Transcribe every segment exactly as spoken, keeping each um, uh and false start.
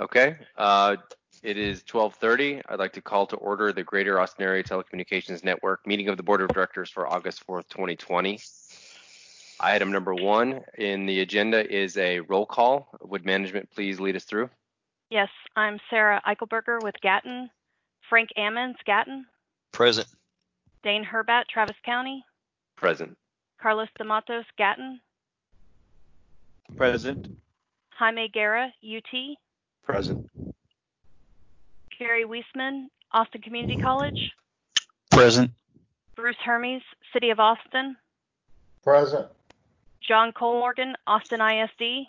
Okay. Uh, it is twelve thirty. I'd like to call to order the Greater Austin Area Telecommunications Network meeting of the Board of Directors for August fourth, twenty twenty. Item number one in the agenda is a roll call. Would management please lead us through? Yes, I'm Sarah Eichelberger with Gatton. Frank Ammons, Gatton. Present. Dane Herbat, Travis County. Present. Carlos D'Amatos, Gatton. Present. Jaime Guerra, U T. Present. Gary Weisman, Austin Community College. Present. Bruce Hermes, City of Austin. Present. John Colmorgan, Austin I S D.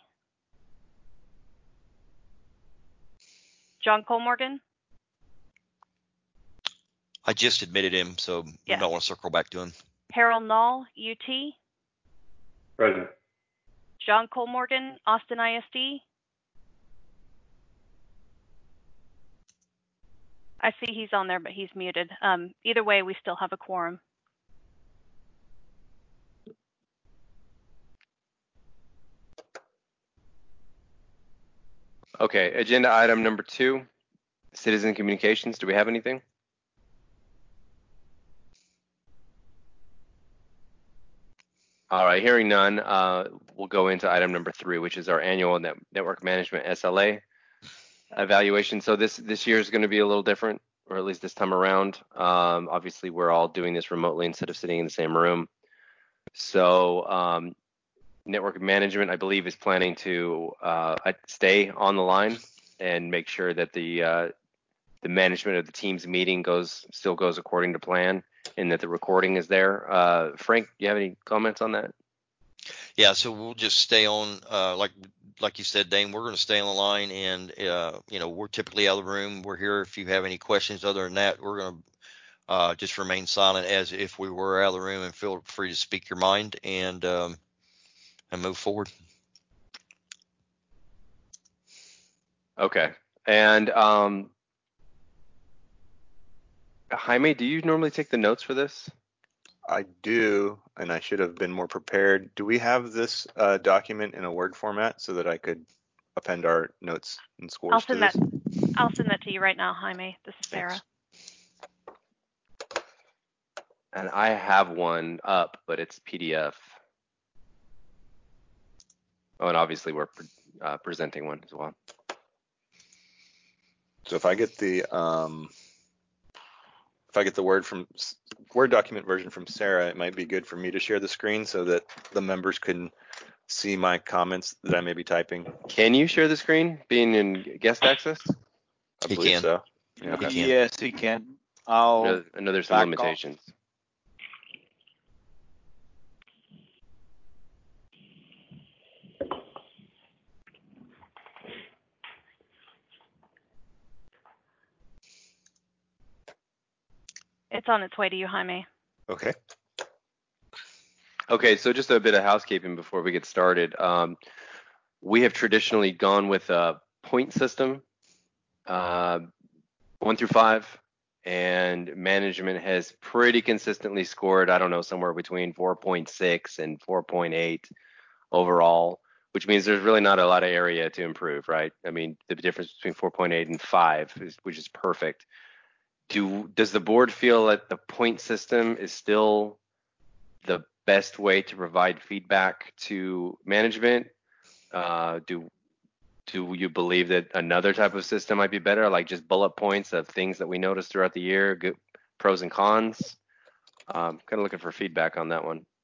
John Colmorgan. I just admitted him, so Yeah. you don't want to circle back to him. Harold Nall, U T. Present. John Colmorgan, Austin I S D. I see he's on there, but he's muted. Um, either way, we still have a quorum. Okay, agenda item number two, citizen communications. Do we have anything? All right, hearing none, uh, we'll go into item number three, which is our annual net network management S L A evaluation. So this this year is going to be a little different, or at least this time around. Um, obviously, we're all doing this remotely instead of sitting in the same room. So um, network management, I believe, is planning to uh, stay on the line and make sure that the uh, the management of the team's meeting goes still goes according to plan, and that the recording is there. Uh, Frank, do you have any comments on that? Yeah, so we'll just stay on, uh, like like you said, Dane, we're going to stay on the line, and uh, you know, we're typically out of the room. We're here if you have any questions. Other than that, we're going to uh, just remain silent as if we were out of the room, and feel free to speak your mind and um, and move forward. Okay, and um, Jaime, do you normally take the notes for this? I do, and I should have been more prepared. Do we have this uh, document in a Word format so that I could append our notes and scores I'll to send this? that. I'll send that to you right now, Jaime. This is Sarah. Thanks. And I have one up, but it's P D F. Oh, and obviously we're pre uh, presenting one as well. So if I get the um, if I get the Word from Word document version from Sarah, it might be good for me to share the screen so that the members can see my comments that I may be typing. Can you share the screen, being in guest access? I He believe can. so. Yeah. He can. Yes, he can. I'll I know, I know there's some back limitations. It's on its way to you, Jaime. Okay. Okay, so just a bit of housekeeping before we get started. Um, we have traditionally gone with a point system, uh, one through five, and management has pretty consistently scored, I don't know, somewhere between four point six and four point eight overall, which means there's really not a lot of area to improve, right? I mean, the difference between four point eight and five, is, which is perfect. Do, does the board feel that the point system is still the best way to provide feedback to management? Uh, do do you believe that another type of system might be better, like just bullet points of things that we noticed throughout the year, good pros and cons? Um, kind of looking for feedback on that one.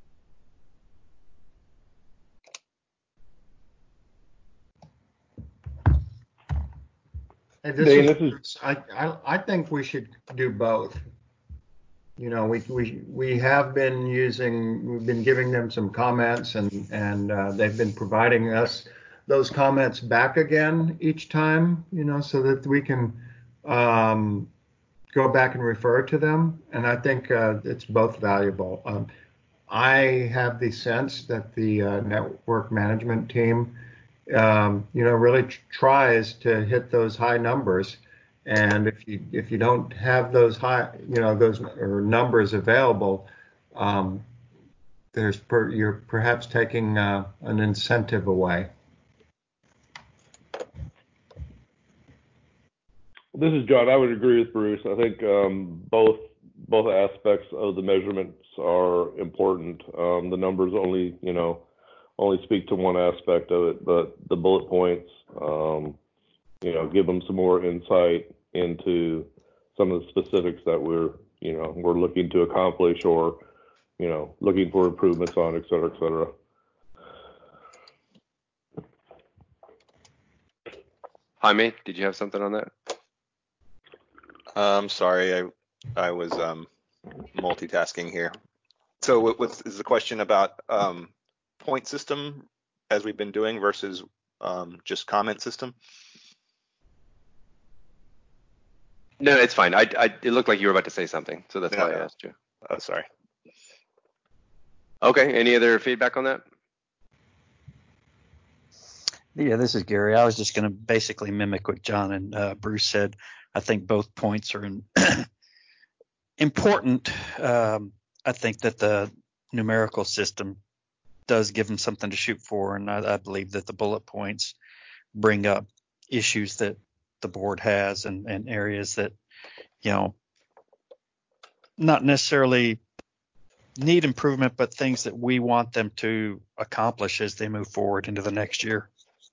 Hey, this Dane, is, this is I, I, I think we should do both. You know, we, we, we have been using, we've been giving them some comments, and, and uh, they've been providing us those comments back again each time, you know, so that we can um, go back and refer to them. And I think uh, it's both valuable. Um, I have the sense that the uh, network management team, um, you know, really tr- tries to hit those high numbers. And if you if you don't have those high, you know, those or numbers available, um, there's per, you're perhaps taking uh, an incentive away. This is John. I would agree with Bruce. I think um, both both aspects of the measurements are important. Um, the numbers only, you know, only speak to one aspect of it, but the bullet points, um, you know, give them some more insight into some of the specifics that we're, you know, we're looking to accomplish or, you know, looking for improvements on, et cetera, et cetera. Jaime, did you have something on that? I'm sorry, I I was um, multitasking here. So what, what's is the question about um, point system as we've been doing versus um, just comment system? No, it's fine. I, I, it looked like you were about to say something, so that's No, why I no. asked you. Oh, sorry. Okay. Any other feedback on that? Yeah, this is Gary. I was just going to basically mimic what John and uh, Bruce said. I think both points are in important. Um, I think that the numerical system does give them something to shoot for, and I, I believe that the bullet points bring up issues that the board has and, and areas that, you know, not necessarily need improvement, but things that we want them to accomplish as they move forward into the next year.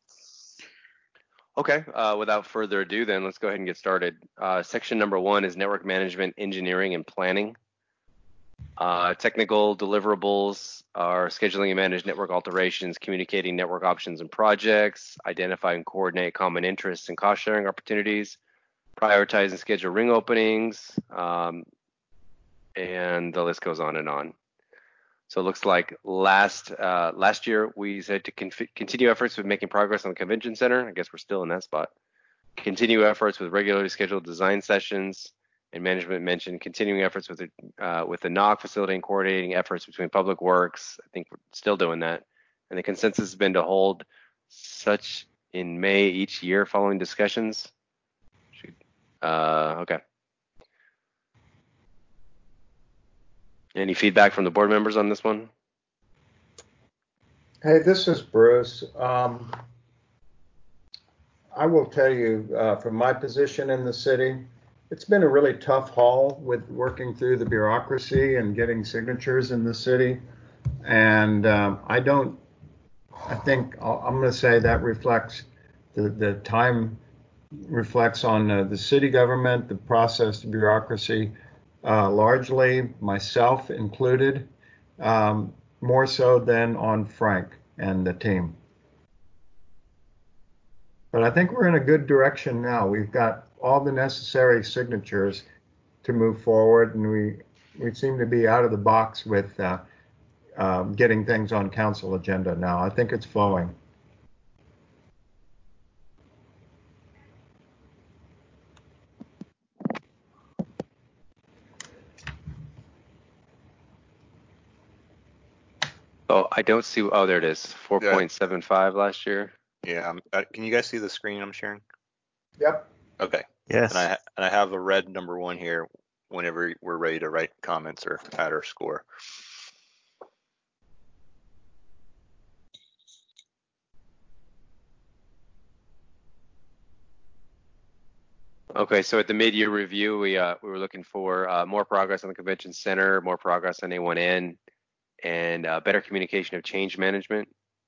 Okay. Uh, without further ado, then let's go ahead and get started. Uh, section number one is network management, engineering, and planning. Uh, technical deliverables are scheduling and manage network alterations, communicating network options and projects, identify and coordinate common interests and cost sharing opportunities, prioritize and schedule ring openings, um, and the list goes on and on. So it looks like last uh, last year we said to con- continue efforts with making progress on the convention center. I guess we're still in that spot. Continue efforts with regularly scheduled design sessions, and management mentioned continuing efforts with the uh, with the N O C facility and coordinating efforts between public works. I think we're still doing that. And the consensus has been to hold such in May each year following discussions. Uh, okay. Any feedback from the board members on this one? Hey, this is Bruce. Um, I will tell you, uh, from my position in the city, it's been a really tough haul with working through the bureaucracy and getting signatures in the city. And um, I don't, I think I'll, I'm going to say that reflects the, the time reflects on uh, the city government, the process, the bureaucracy. Uh, largely, myself included, um, more so than on Frank and the team. But I think we're in a good direction now. We've got all the necessary signatures to move forward, and we we seem to be out of the box with uh, uh, getting things on council agenda now. I think it's flowing. Oh, I don't see. Oh, there it is. four point seven five last year. Yeah. Um, uh, can you guys see the screen I'm sharing? Yep. Okay. Yes. And I and I have a red number one here whenever we're ready to write comments or add our score. Okay, so at the mid-year review, we uh, we were looking for uh, more progress on the convention center, more progress on A one N, and uh, better communication of change management.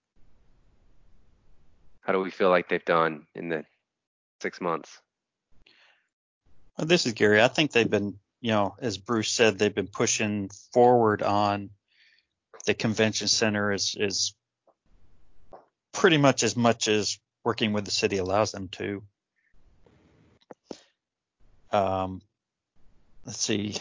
How do we feel like they've done in the six months? Well, this is Gary. I think they've been, you know, as Bruce said, they've been pushing forward on the convention center is is pretty much as much as working with the city allows them to. Um, let's see.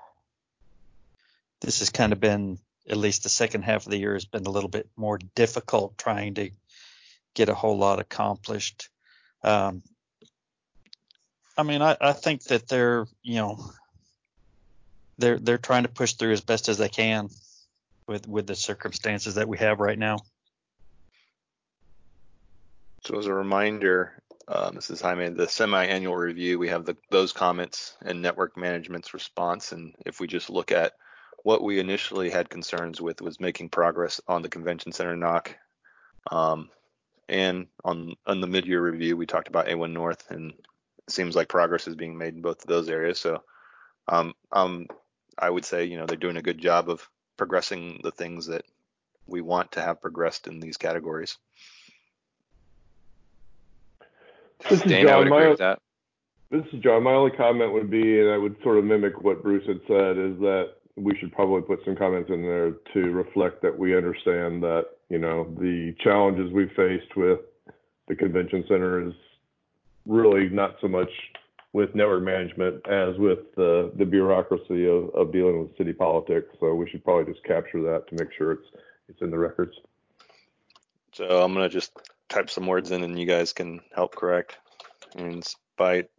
This has kind of been, at least the second half of the year has been a little bit more difficult trying to get a whole lot accomplished. Um, I mean, I, I think that they're, you know, they're they're trying to push through as best as they can with with the circumstances that we have right now. So as a reminder, um, this is Jaime, the semi-annual review, we have the, those comments and network management's response. And if we just look at what we initially had concerns with was making progress on the convention center N O C. Um, and on, on the mid-year review, we talked about A one North and seems like progress is being made in both of those areas. So um, um, I would say, you know, they're doing a good job of progressing the things that we want to have progressed in these categories. This is Dane, I would John. agree My, with that. this is John. My only comment would be, and I would sort of mimic what Bruce had said, is that we should probably put some comments in there to reflect that we understand that, you know, the challenges we've faced with the convention center is really not so much with network management as with the, the bureaucracy of, of dealing with city politics. So we should probably just capture that to make sure it's it's in the records. So I'm gonna just type some words in, and you guys can help correct. In spite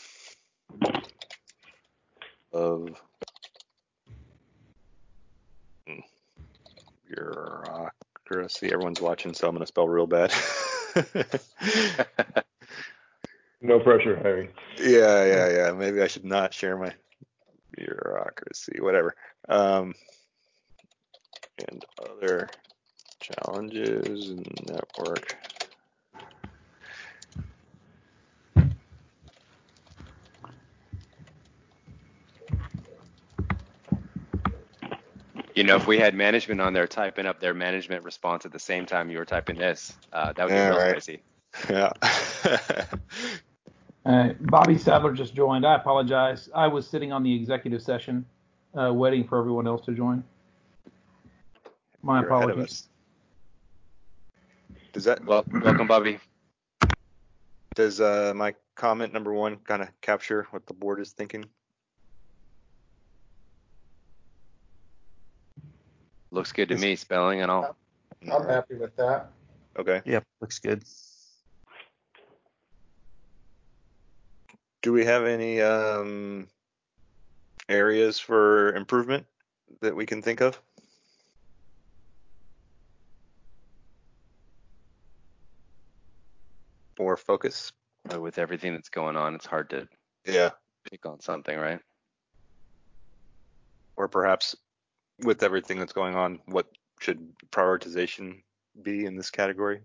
of bureaucracy, everyone's watching, so I'm gonna spell real bad. No pressure, Harry. Yeah, yeah, yeah. Maybe I should not share my bureaucracy, whatever. Um, and other challenges in network. You know, if we had management on there typing up their management response at the same time you were typing this, uh, that would get Yeah, real right. spicy. Yeah. Uh, Bobby Sadler just joined. I apologize. I was sitting on the executive session, uh, waiting for everyone else to join. My You're ahead of apologies. us. Does that Well, welcome, Bobby. does uh, my comment number one kind of capture what the board is thinking? Looks good to me, spelling and all. I'm happy with that. Okay. Yep, looks good. Do we have any um, areas for improvement that we can think of? Or focus? But with everything that's going on, it's hard to Yeah. pick on something, right? Or perhaps with everything that's going on, what should prioritization be in this category?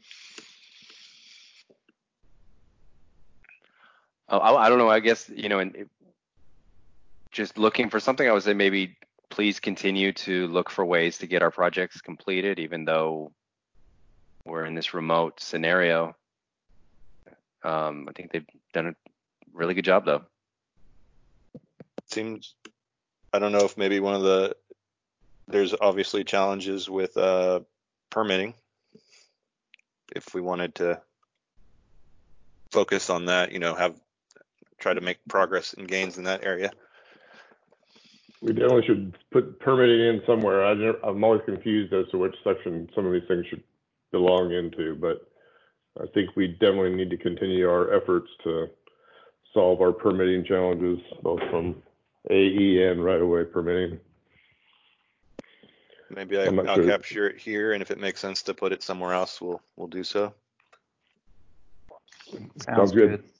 Oh, I, I don't know. I guess, you know, and it, just looking for something, I would say maybe please continue to look for ways to get our projects completed, even though we're in this remote scenario. Um, I think they've done a really good job, though. Seems, I don't know if maybe one of the, there's obviously challenges with uh, permitting. If we wanted to focus on that, you know, have, try to make progress and gains in that area. We definitely should put permitting in somewhere. I never, I'm always confused as to which section some of these things should belong into, but I think we definitely need to continue our efforts to solve our permitting challenges, both from A E and right-of-way permitting. Maybe I, I'm not I'll sure. capture it here, and if it makes sense to put it somewhere else, we'll we'll do so. Sounds, Sounds good. good.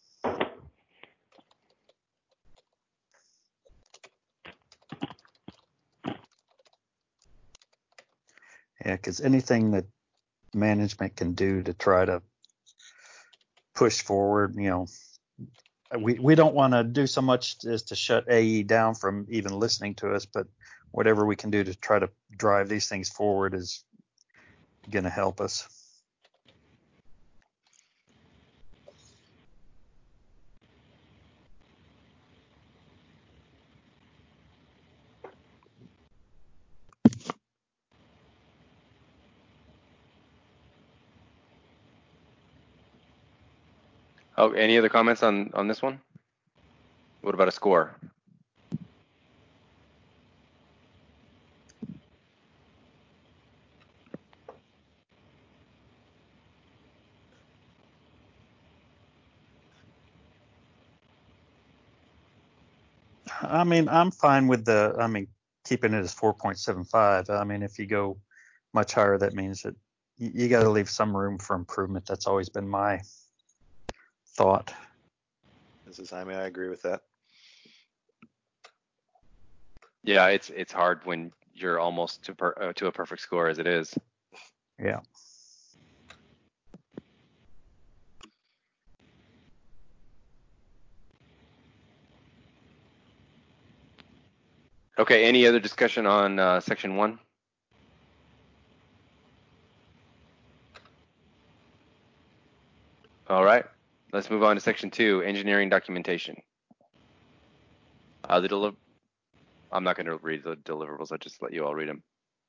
Yeah, because anything that management can do to try to push forward, you know, we, we don't want to do so much as to shut A E down from even listening to us, but whatever we can do to try to drive these things forward is going to help us. Oh, any other comments on, on this one? What about a score? I mean, I'm fine with the, I mean, keeping it as four point seven five. I mean, if you go much higher, that means that you, you got to leave some room for improvement. That's always been my thought. This is Jaime. I agree with that. Yeah, it's it's hard when you're almost to per, uh, to a perfect score as it is. Yeah. Okay, any other discussion on uh, section one? All right, let's move on to section two, engineering documentation. Uh, the deli- I'm not going to read the deliverables, I'll just let you all read them.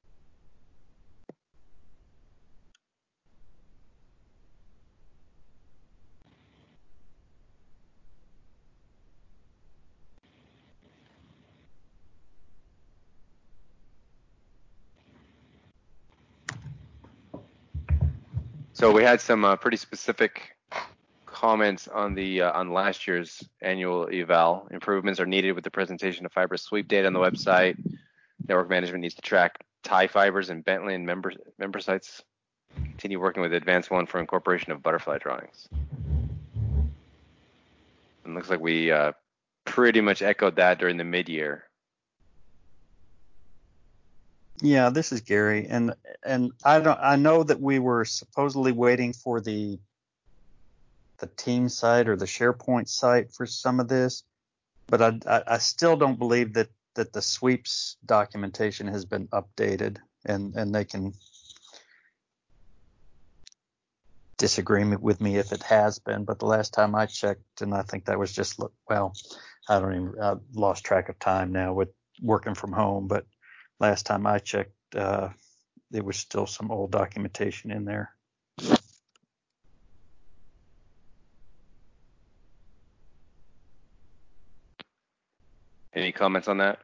So we had some uh, pretty specific comments on the uh, on last year's annual eval. Improvements are needed with the presentation of fiber sweep data on the website. Network management needs to track T I fibers and Bentley and member member sites. Continue working with Advanced One for incorporation of butterfly drawings. It looks like we uh, pretty much echoed that during the mid-year. Yeah, this is Gary, and and I don't I know that we were supposedly waiting for the the team site or the SharePoint site for some of this, but I I, I still don't believe that that the sweeps documentation has been updated, and and they can disagree with me if it has been, but the last time I checked, and I think that was just well, I don't even I lost track of time now with working from home, but last time I checked, uh, there was still some old documentation in there. Any comments on that?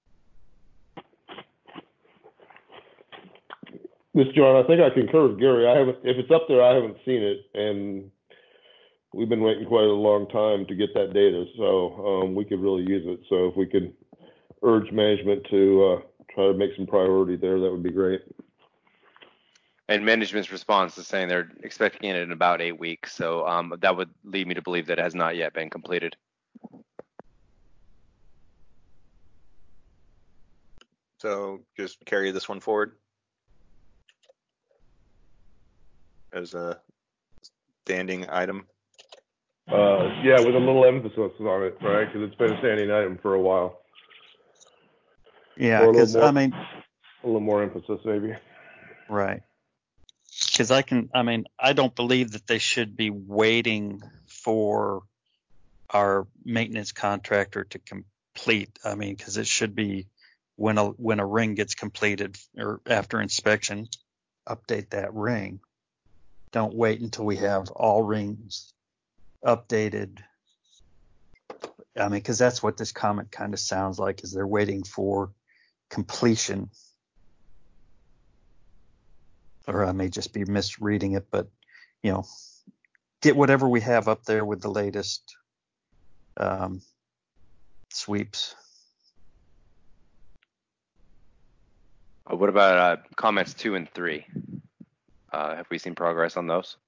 Mister John, I think I concur with Gary. I haven't, if it's up there, I haven't seen it, and we've been waiting quite a long time to get that data, so um, we could really use it. So if we could urge management to uh, try to make some priority there, that would be great. And management's response is saying they're expecting it in about eight weeks. So um, that would lead me to believe that it has not yet been completed. So just carry this one forward as a standing item. Uh, yeah, with a little emphasis on it, right? Because it's been a standing item for a while. Yeah, because I mean, a little more emphasis maybe. Right. Because I can, I mean, I don't believe that they should be waiting for our maintenance contractor to complete. I mean, because it should be when a when a ring gets completed or after inspection, update that ring. Don't wait until we have all rings updated. I mean, because that's what this comment kind of sounds like, is they're waiting for completion. Or I may just be misreading it, but, you know, get whatever we have up there with the latest um, sweeps. Uh, what about uh, comments two and three? Uh, have we seen progress on those?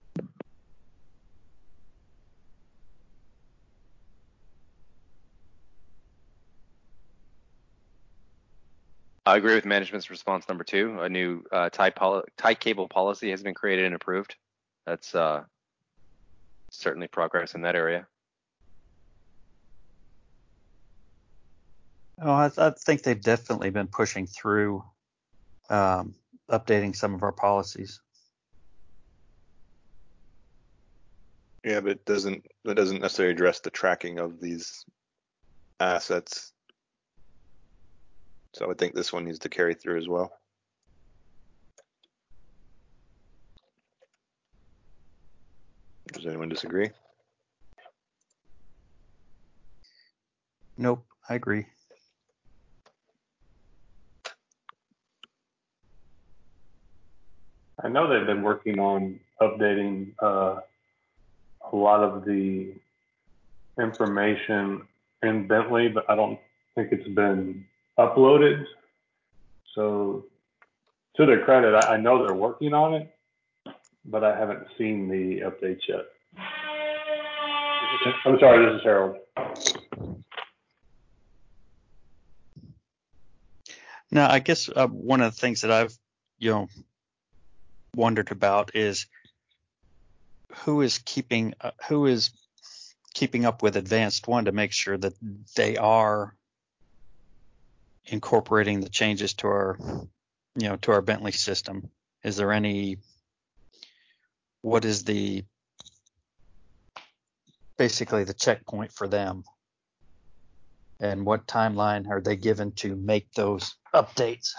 I agree with management's response number two. A new uh, tie, poli- tie cable policy has been created and approved. That's uh, certainly progress in that area. Oh, I, I think they've definitely been pushing through um, updating some of our policies. Yeah, but it doesn't that doesn't necessarily address the tracking of these assets. So I would think this one needs to carry through as well. Does anyone disagree? Nope, I agree. I know they've been working on updating uh, a lot of the information in Bentley, but I don't think it's been uploaded. So to their credit, I, I know they're working on it, but I haven't seen the updates yet. I'm sorry, this is Harold. Now, I guess uh, one of the things that I've, you know, wondered about is who is keeping uh, who is keeping up with Advanced One to make sure that they are incorporating the changes to our, you know, to our Bentley system. Is there any, what is the, basically the checkpoint for them? And what timeline are they given to make those updates?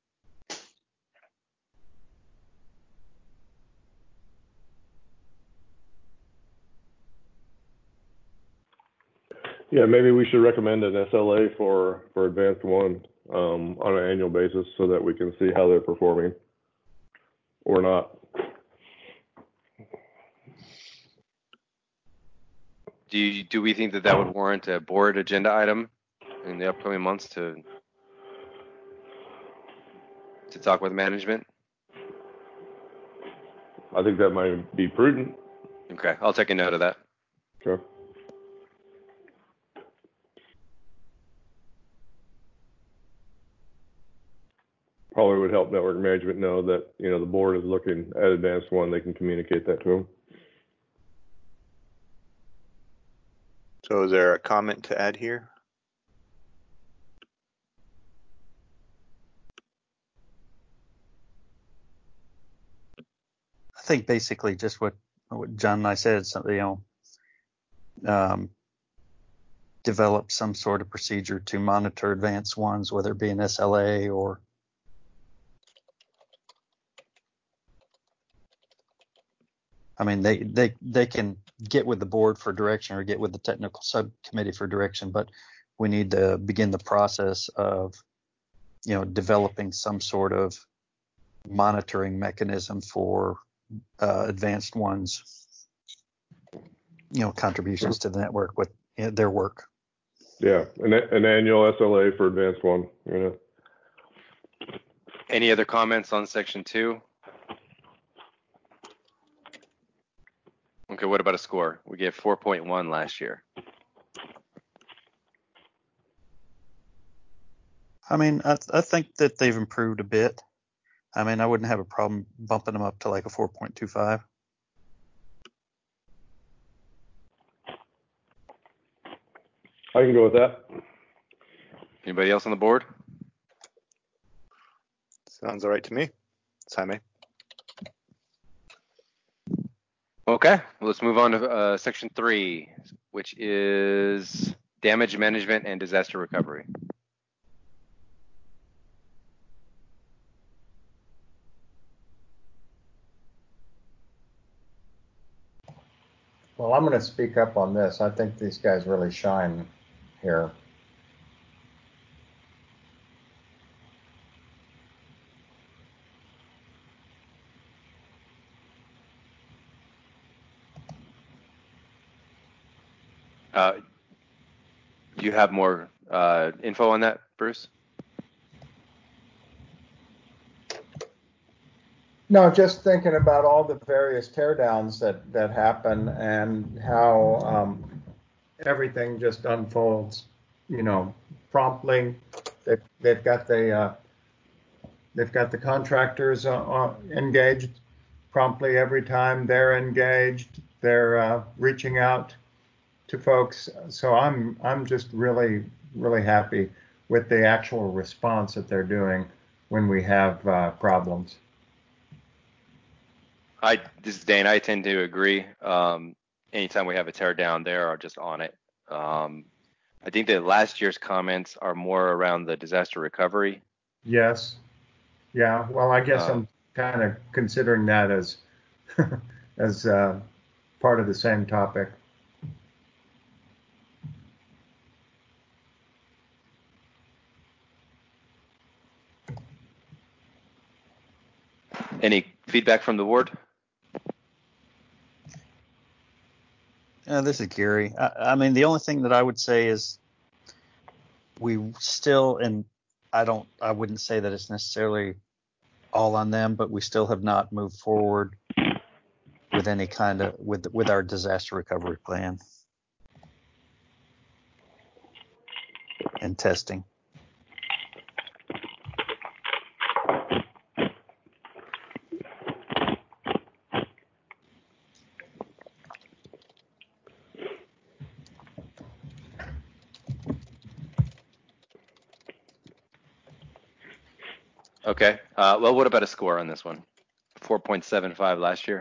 Yeah, maybe we should recommend an S L A for, for Advanced One um, on an annual basis so that we can see how they're performing or not. Do you, do we think that that would warrant a board agenda item in the upcoming months to to talk with management? I think that might be prudent. Okay, I'll take a note of that. Sure. Probably would help network management know that, you know, the board is looking at Advanced One. They can communicate that to them. So is there a comment to add here? I think basically just what, what John and I said, something, you know, um, develop some sort of procedure to monitor Advanced Ones, whether it be an S L A or I mean, they, they, they can get with the board for direction or get with the technical subcommittee for direction, but we need to begin the process of, you know, developing some sort of monitoring mechanism for uh, Advanced Ones, you know, contributions to the network with you know, their work. Yeah, an, an annual S L A for Advanced One. You know. Any other comments on section two? Okay, what about a score? We gave four point one last year. I mean, I, I think that they've improved a bit. I mean, I wouldn't have a problem bumping them up to like a four point two five. I can go with that. Anybody else on the board? Sounds all right to me. Jaime. Okay, well, let's move on to uh, section three, which is damage management and disaster recovery. Well, I'm going to speak up on this. I think these guys really shine here. Uh, do you have more uh, info on that, Bruce? No, just thinking about all the various teardowns that, that happen and how um, everything just unfolds, you know, promptly. They've, they've got the uh, they've got the contractors uh, uh, engaged promptly every time they're engaged. They're uh, reaching out to folks. So I'm I'm just really really happy with the actual response that they're doing when we have uh, problems. I this is Dane. I tend to agree. Um, anytime we have a tear down, they are just on it. Um, I think that last year's comments are more around the disaster recovery. Yes. Yeah. Well, I guess uh, I'm kind of considering that as as uh, part of the same topic. Any feedback from the board? Uh, this is Gary. I, I mean, the only thing that I would say is we still, and I don't, I wouldn't say that it's necessarily all on them, but we still have not moved forward with any kind of, with, with our disaster recovery plan and testing. Okay. Uh, well, what about a score on this one? four point seven five last year.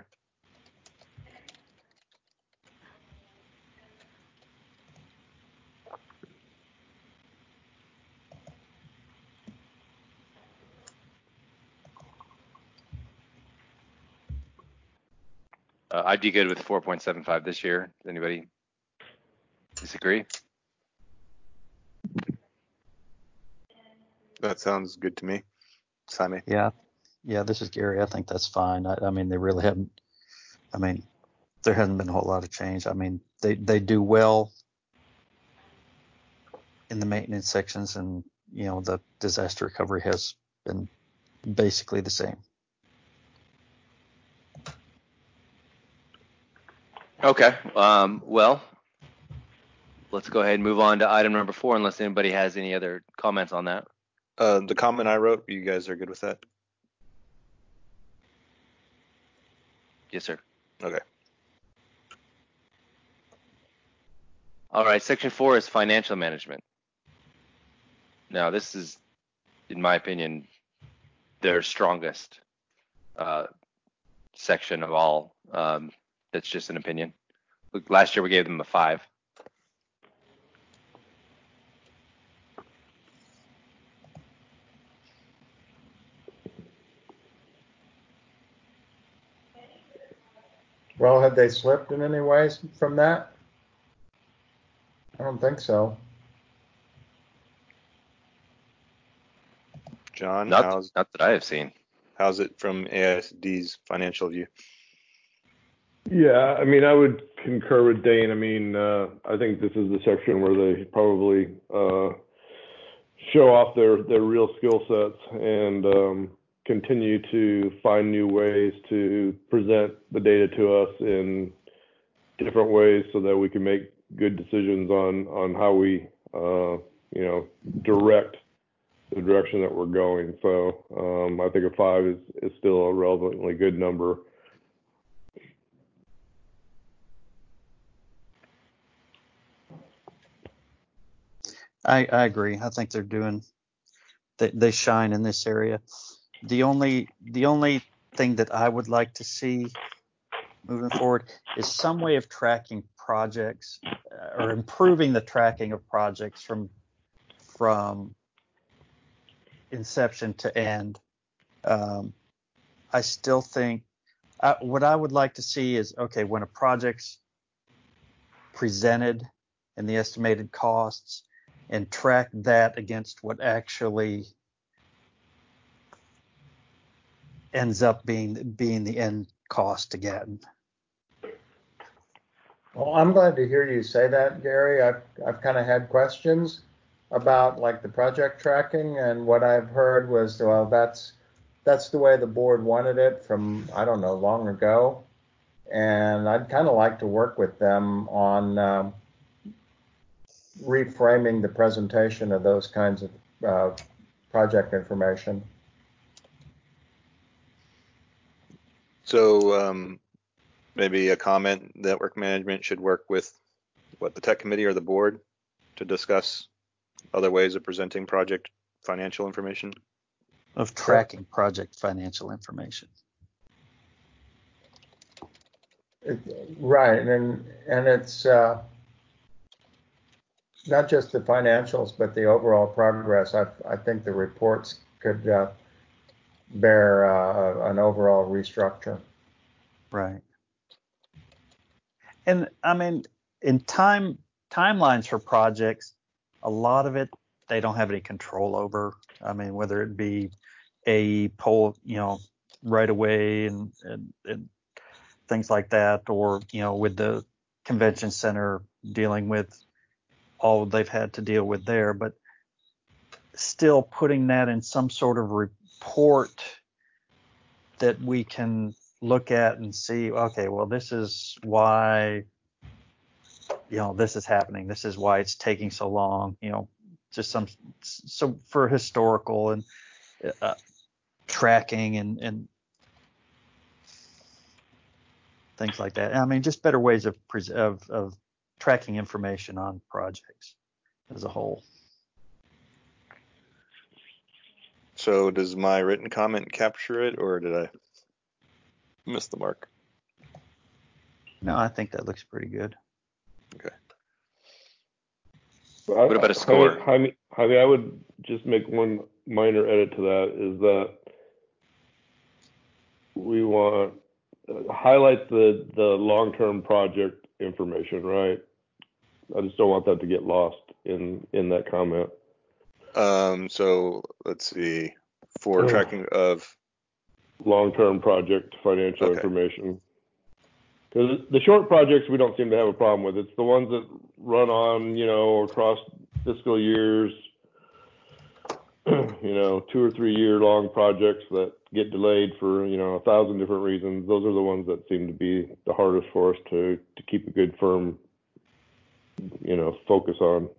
Uh, I'd be good with four point seven five this year. Does anybody disagree? That sounds good to me. Simon. Yeah, yeah. This is Gary. I think that's fine. I, I mean, they really haven't. I mean, there hasn't been a whole lot of change. I mean, they they do well in the maintenance sections, and you know, the disaster recovery has been basically the same. Okay. Um, well, let's go ahead and move on to item number four, unless anybody has any other comments on that. Uh, the comment I wrote, you guys are good with that? Yes, sir. Okay. All right. Section four is financial management. Now, this is, in my opinion, their strongest uh, section of all. Um, that's just an opinion. Look, last year we gave them a five. Well, have they slipped in any ways from that? I don't think so. John, Not, how's not that I have seen. how's it from A I S D's financial view? Yeah, I mean, I would concur with Dane. I mean, uh, I think this is the section where they probably uh, show off their, their real skill sets and um, continue to find new ways to present the data to us in different ways so that we can make good decisions on, on how we, uh, you know, direct the direction that we're going. So um, I think a five is, is still a relevantly good number. I, I agree. I think they're doing they, they shine in this area. The only the only thing that I would like to see moving forward is some way of tracking projects uh, or improving the tracking of projects from from inception to end. Um, I still think uh, what I would like to see is, okay, when a project's presented and the estimated costs, and track that against what actually ends up being being the end cost again. Well, I'm glad to hear you say that, Gary. I've I've kind of had questions about like the project tracking, and what I've heard was, well, that's that's the way the board wanted it from, I don't know, long ago, and I'd kind of like to work with them on um, reframing the presentation of those kinds of uh, project information. So um, maybe a comment, network management should work with what, the tech committee or the board to discuss other ways of presenting project financial information? Of tracking project financial information. It, right, and and it's uh, not just the financials, but the overall progress. I I think the reports could uh, bear uh, an overall restructure. Right. And I mean, in time timelines for projects, a lot of it they don't have any control over. I mean, whether it be a pole, you know, right away and, and, and things like that, or you know, with the convention center dealing with all they've had to deal with there, but still putting that in some sort of report that we can look at and see, okay, well, this is why, you know, this is happening. This is why it's taking so long, you know, just some, so for historical and uh, tracking and, and things like that. I mean, just better ways of, of, of tracking information on projects as a whole. So does my written comment capture it, or did I miss the mark? No, I think that looks pretty good. Okay. What about a score? Jaime, Jaime, I would just make one minor edit to that, is that we want uh, highlight the, the long-term project information, right? I just don't want that to get lost in, in that comment. Um, so let's see, for Oh. tracking of long-term project financial Okay. information. Because the short projects we don't seem to have a problem with. It's the ones that run on, you know, across fiscal years, you know, two or three year long projects that get delayed for, you know, a thousand different reasons. Those are the ones that seem to be the hardest for us to, to keep a good, firm, you know, focus on.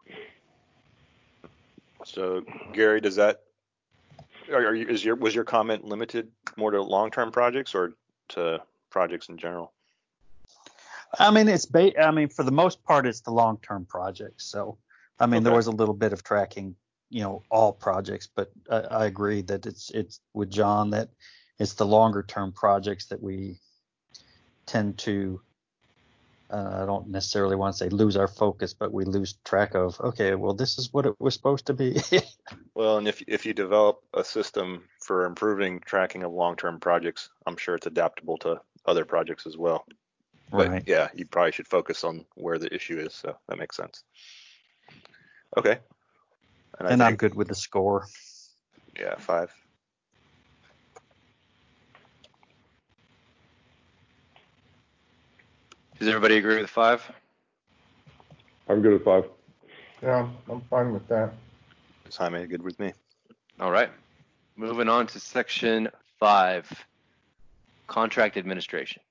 So Gary, does that are, are you, is your was your comment limited more to long-term projects or to projects in general? I mean, it's ba- I mean, for the most part, it's the long-term projects. So, I mean, there Okay. was a little bit of tracking, you know, all projects, but I, I agree that it's it's with John that it's the longer-term projects that we tend to. Uh, I don't necessarily want to say lose our focus, but we lose track of. Okay, well, this is what it was supposed to be. Well, and if if you develop a system for improving tracking of long-term projects, I'm sure it's adaptable to other projects as well. But Right. yeah, you probably should focus on where the issue is. So that makes sense. Okay. And, I And I'm think, good with the score. yeah, five. Does everybody agree with five? I'm good at five. Yeah, I'm fine with that. Is Jaime good with me? All right. Moving on to section five, contract administration.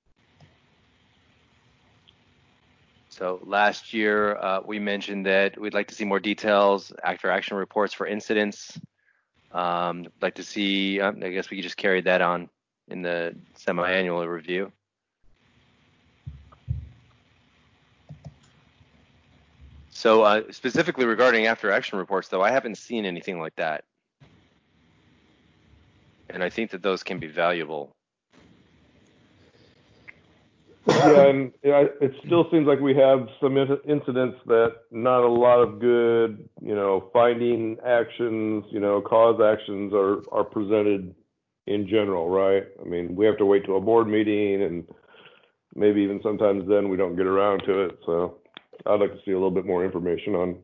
So last year, uh, we mentioned that we'd like to see more details, after action reports for incidents. Um, like to see, um, I guess we could just carry that on in the semi-annual review. So uh, specifically regarding after action reports, though, I haven't seen anything like that. And I think that those can be valuable. Yeah, and yeah, it still seems like we have some in- incidents that not a lot of good, you know, finding actions, you know, cause actions are, are presented in general, right? I mean, we have to wait to a board meeting, and maybe even sometimes then we don't get around to it. So I'd like to see a little bit more information on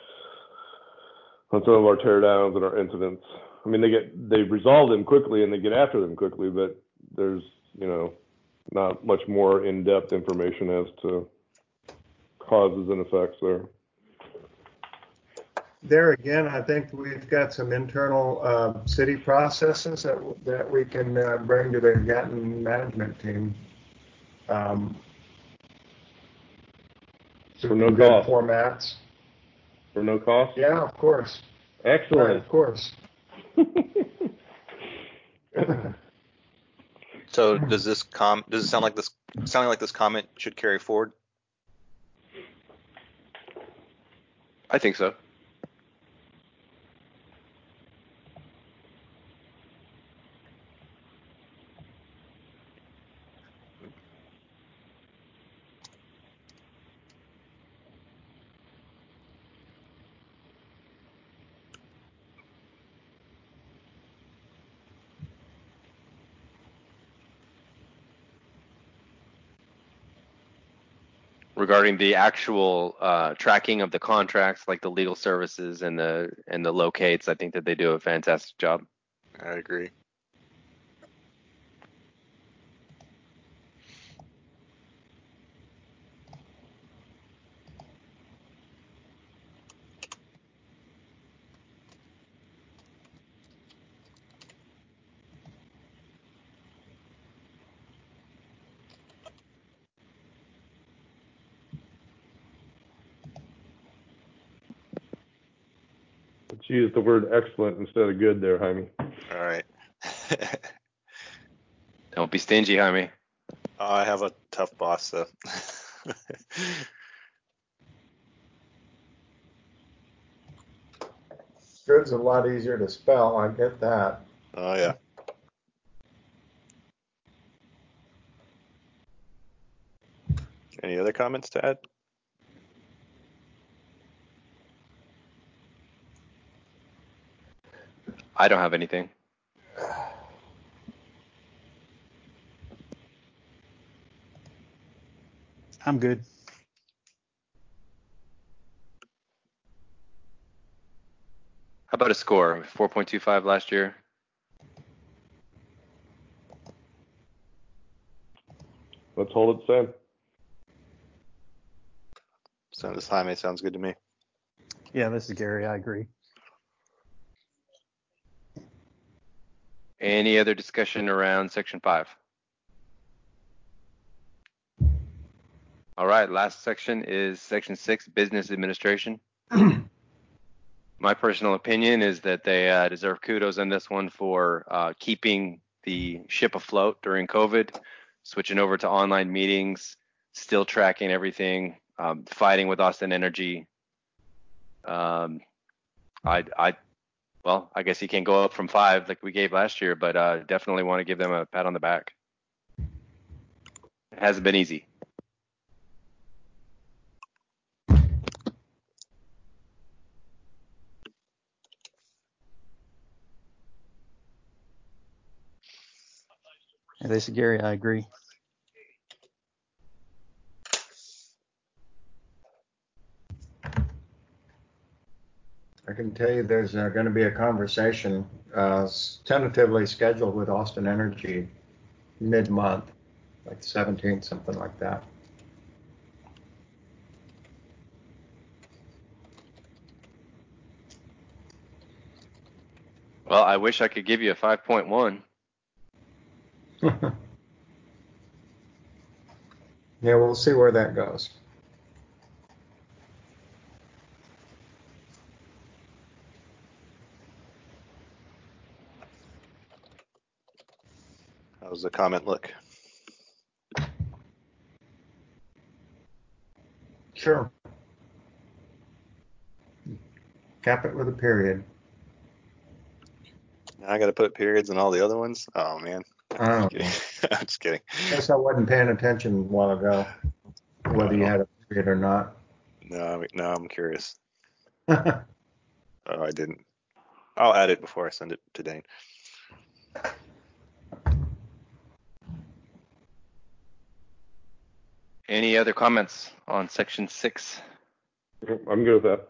on some of our teardowns and our incidents. I mean, they get they resolve them quickly and they get after them quickly, but there's, you know, not much more in-depth information as to causes and effects there. There again, I think we've got some internal uh, city processes that that we can uh, bring to the Gatton management team. Um, For no good cost. formats. For no cost? Yeah, of course. Excellent. Right, of course. So does this com does it sound like this sounding like this comment should carry forward? I think so. Regarding the actual uh, tracking of the contracts, like the legal services and the and the locates, I think that they do a fantastic job. I agree. Let's use the word excellent instead of good there, Jaime. All right. Don't be stingy, Jaime. Oh, I have a tough boss, so. Good's a lot easier to spell. I get that. Oh yeah. Any other comments to add? I don't have anything. I'm good. How about a score? four point two five last year. Let's hold it the same. Sounds Jaime sounds good to me. Yeah, this is Gary. I agree. Any other discussion around section five? All right, last section is section six, business administration. My personal opinion is that they uh, deserve kudos on this one for uh, keeping the ship afloat during COVID, switching over to online meetings, still tracking everything, um, fighting with Austin Energy. Um, I, I, well, I guess he can't go up from five like we gave last year, but uh, definitely want to give them a pat on the back. It hasn't been easy. Yeah, this is Gary. I agree. I can tell you there's uh, going to be a conversation uh, tentatively scheduled with Austin Energy mid-month, like the seventeenth, something like that. Well, I wish I could give you a five point one. Yeah, we'll see where that goes. How's the comment look? Sure. Cap it with a period. I got to put periods in all the other ones. Oh man. Oh, I'm just kidding. I'm just kidding. guess I wasn't paying attention a while ago, whether you had a period or not. No, no, I'm curious. Oh, I didn't. I'll add it before I send it to Dane. Any other comments on section six? I'm good with that.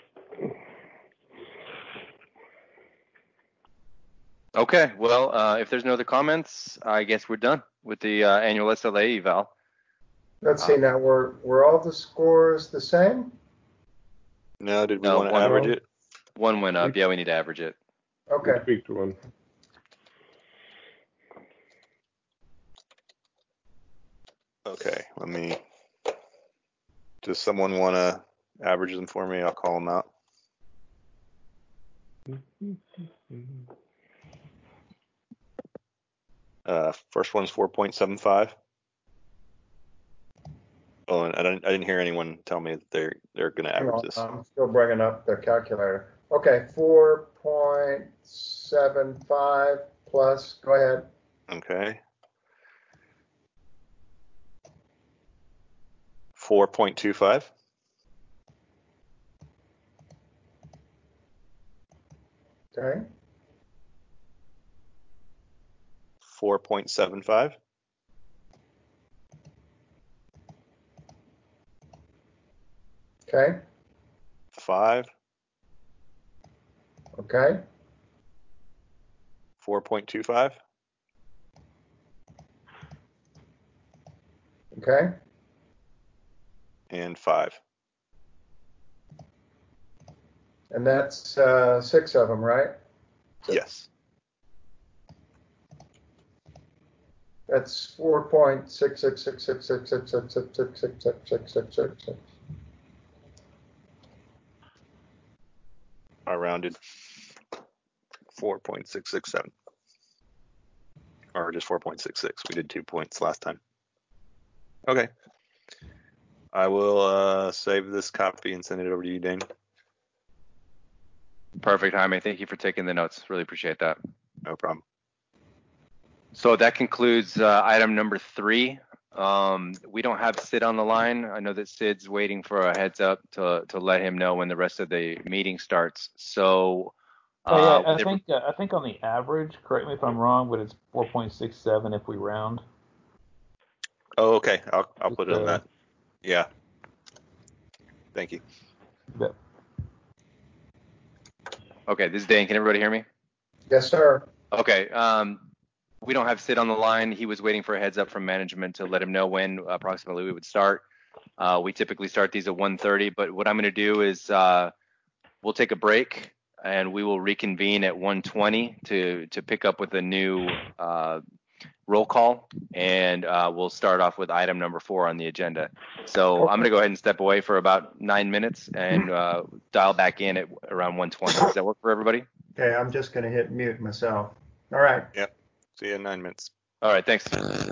Okay, well, uh, if there's no other comments, I guess we're done with the uh, annual S L A eval. Let's see, Uh, now, were, were all the scores the same? No, did we No, want to one- average it? One went up. Yeah, we need to average it. Okay. Speak to one. Okay, let me. Does someone want to average them for me? I'll call them out. Uh, first one's four point seven five. Oh, and I didn't, I didn't hear anyone tell me that they're they're going to Hang average on, this. I'm still bringing up the calculator. Okay, four point seven five plus, go ahead. Okay. four point two five. Okay, four point seven five. okay, five. okay, four point two five. okay. And five. And that's uh, six of them, right? Yes. That's four point six six six six six six six six six six six six six six six. I rounded. four point six six seven. Or just four point six six. We did two points last time. Okay. I will uh, save this copy and send it over to you, Dane. Perfect, Jaime. Thank you for taking the notes. Really appreciate that. No problem. So that concludes uh, item number three. Um, we don't have Sid on the line. I know that Sid's waiting for a heads up to to let him know when the rest of the meeting starts. So Yeah, yeah, uh, I with it- think uh, I think on the average, correct me if I'm wrong, but it's four point six seven if we round. Oh, okay. I'll I'll Just, put it on uh, that. Yeah. Thank you. Yep. okay, this is Dane. Can everybody hear me? Yes, sir. Okay. Um, we don't have Sid on the line. He was waiting for a heads up from management to let him know when approximately we would start. Uh, we typically start these at one thirty, but what I'm going to do is uh, we'll take a break and we will reconvene at one twenty to to pick up with a new uh, roll call, and uh, we'll start off with item number four on the agenda. So I'm going to go ahead and step away for about nine minutes and uh, dial back in at around one twenty. Does that work for everybody? Okay, I'm just going to hit mute myself. All right. Yep. See you in nine minutes. All right, thanks.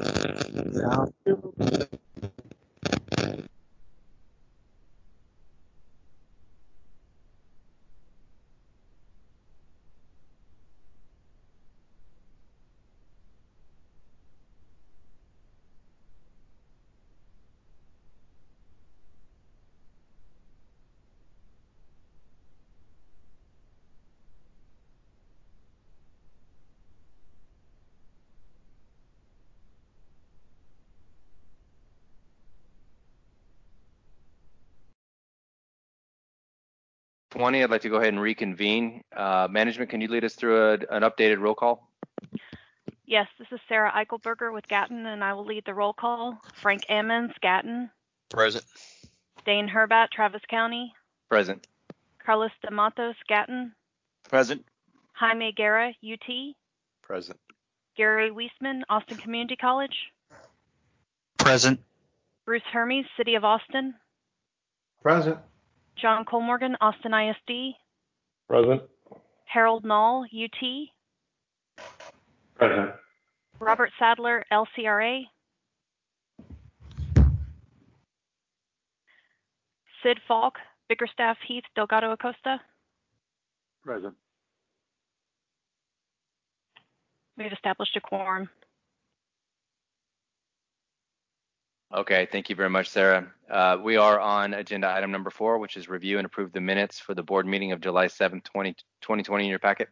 twenty, I'd like to go ahead and reconvene. Uh, management, can you lead us through a, an updated roll call? Yes, this is Sarah Eichelberger with Gatton, and I will lead the roll call. Frank Ammons, Gatton. Present. Dane Herbat, Travis County. Present. Carlos de Matos, Gatton. Present. Jaime Guerra, U T. Present. Gary Weisman, Austin Community College. Present. Bruce Hermes, City of Austin. Present. John Colmorgan, Austin I S D. Present. Harold Nall, U T. Present. Robert Sadler, L C R A. Sid Falk, Bickerstaff Heath, Delgado Acosta. Present. We've established a quorum. Okay, thank you very much, Sarah. Uh, we are on agenda item number four, which is review and approve the minutes for the board meeting of July seventh, twenty twenty in your packet.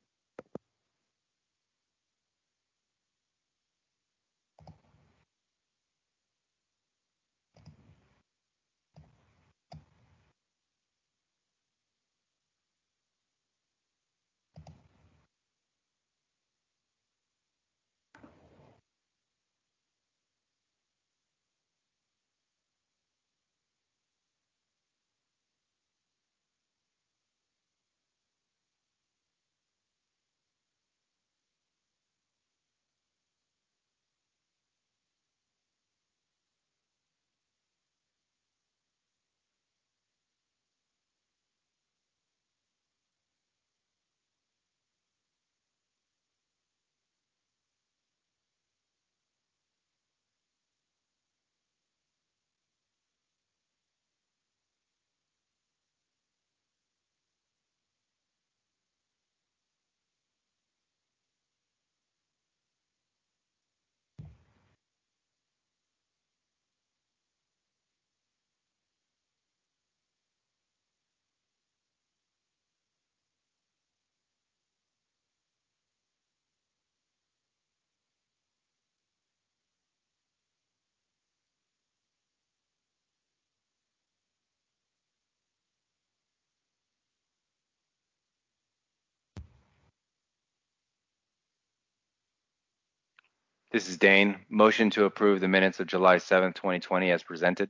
This is Dane. Motion to approve the minutes of July seventh, twenty twenty as presented.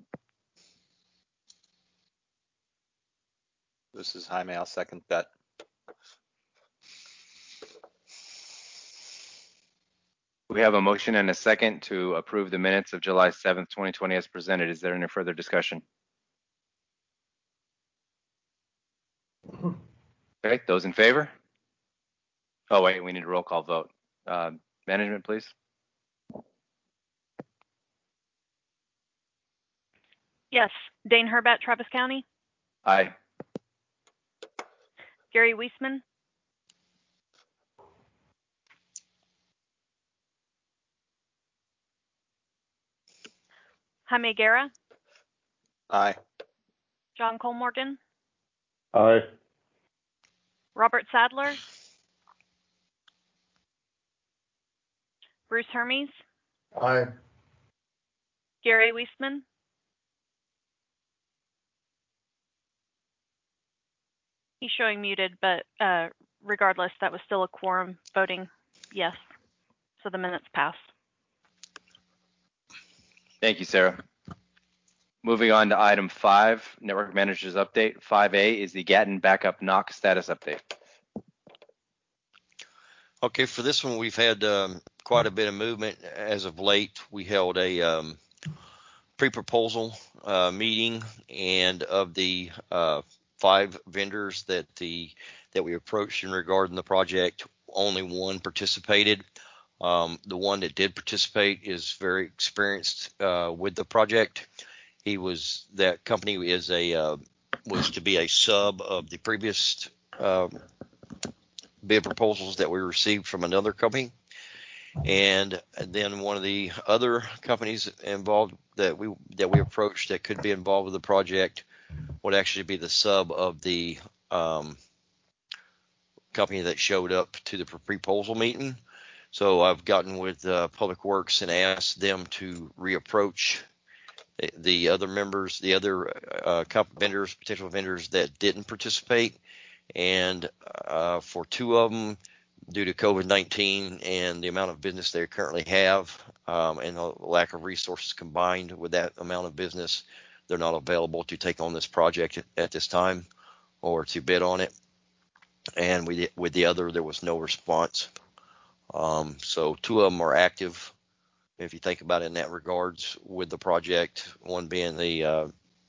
This is Jaime. I'll second that. We have a motion and a second to approve the minutes of July seventh, twenty twenty as presented. Is there any further discussion? Okay, those in favor? Oh, wait, we need a roll call vote. Uh, management, please. Yes, Dane Herbat, Travis County. Aye. Gary Weisman, Jaime Guerra, Aye. John Colmorgan, Aye. Robert Sadler, Bruce Hermes, Aye. Gary Weisman, he's showing muted, but uh, regardless, that was still a quorum voting yes. So the minutes passed. Thank you, Sarah. Moving on to item five, Network Manager's Update. five A is the Gatton Backup N O C status update. Okay, for this one, we've had um, quite a bit of movement as of late. We held a um, pre-proposal uh, meeting, and of the uh, five vendors that the that we approached in regarding the project, only one participated. Um, the one that did participate is very experienced uh, with the project. He was that company is a uh, was to be a sub of the previous uh, bid proposals that we received from another company, and then one of the other companies involved that we that we approached that could be involved with the project would actually be the sub of the um, company that showed up to the proposal meeting. So I've gotten with uh, Public Works and asked them to reapproach the other members, the other uh, vendors, potential vendors that didn't participate. And uh, for two of them, due to COVID nineteen and the amount of business they currently have um, and the lack of resources combined with that amount of business, they're not available to take on this project at, at this time or to bid on it. And we, with the other, there was no response. Um, so two of them are active, if you think about it in that regards, with the project, one being the uh,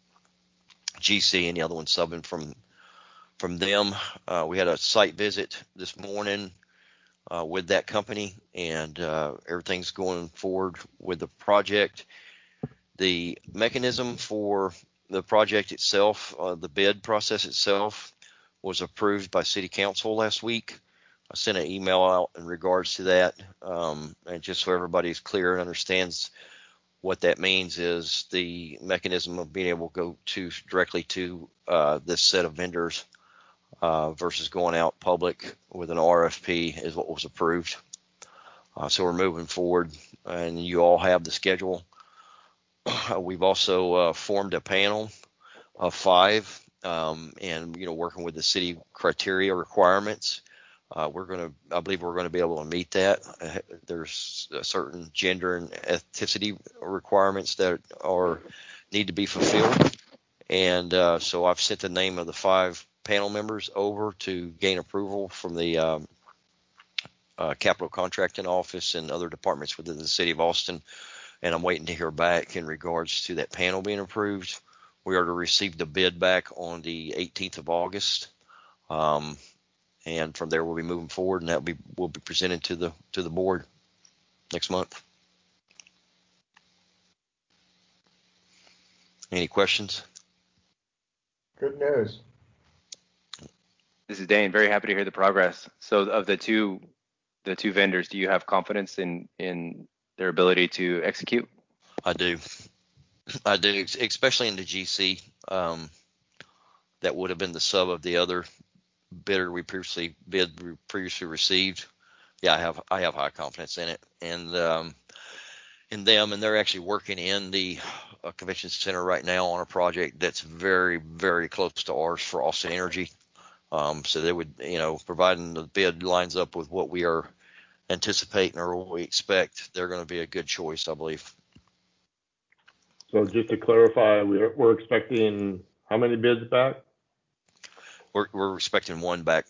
G C and the other one subbing from from them. Uh, we had a site visit this morning uh, with that company, and uh, everything's going forward with the project. The mechanism for the project itself, uh, the bid process itself, was approved by City Council last week. I sent an email out in regards to that, um, and just so everybody's clear and understands what that means is the mechanism of being able to go to directly to uh, this set of vendors uh, versus going out public with an R F P is what was approved. Uh, so we're moving forward, and you all have the schedule. We've also uh, formed a panel of five, um, and you know, working with the city criteria requirements. Uh, we're going to, I believe we're going to be able to meet that. Uh, there's a certain gender and ethnicity requirements that are need to be fulfilled. And uh, so I've sent the name of the five panel members over to gain approval from the um, uh, Capital Contracting Office and other departments within the city of Austin. And I'm waiting to hear back in regards to that panel being approved. We are to receive the bid back on the eighteenth of August. Um, And from there, we'll be moving forward, and that will be will be presented to the to the board next month. Any questions? Good news. This is Dane. Very happy to hear the progress. So of the two the two vendors, do you have confidence in in their ability to execute? I do. I do, especially in the G C. Um, that would have been the sub of the other bidder we previously bid we previously received. Yeah, I have I have high confidence in it and um, in them, and they're actually working in the uh, convention center right now on a project that's very very close to ours for Austin Energy. Um, so they would, you know, providing the bid lines up with what we are anticipating or what we expect, they're going to be a good choice, I believe. So just to clarify, we're, we're expecting how many bids back? We're, we're expecting one back.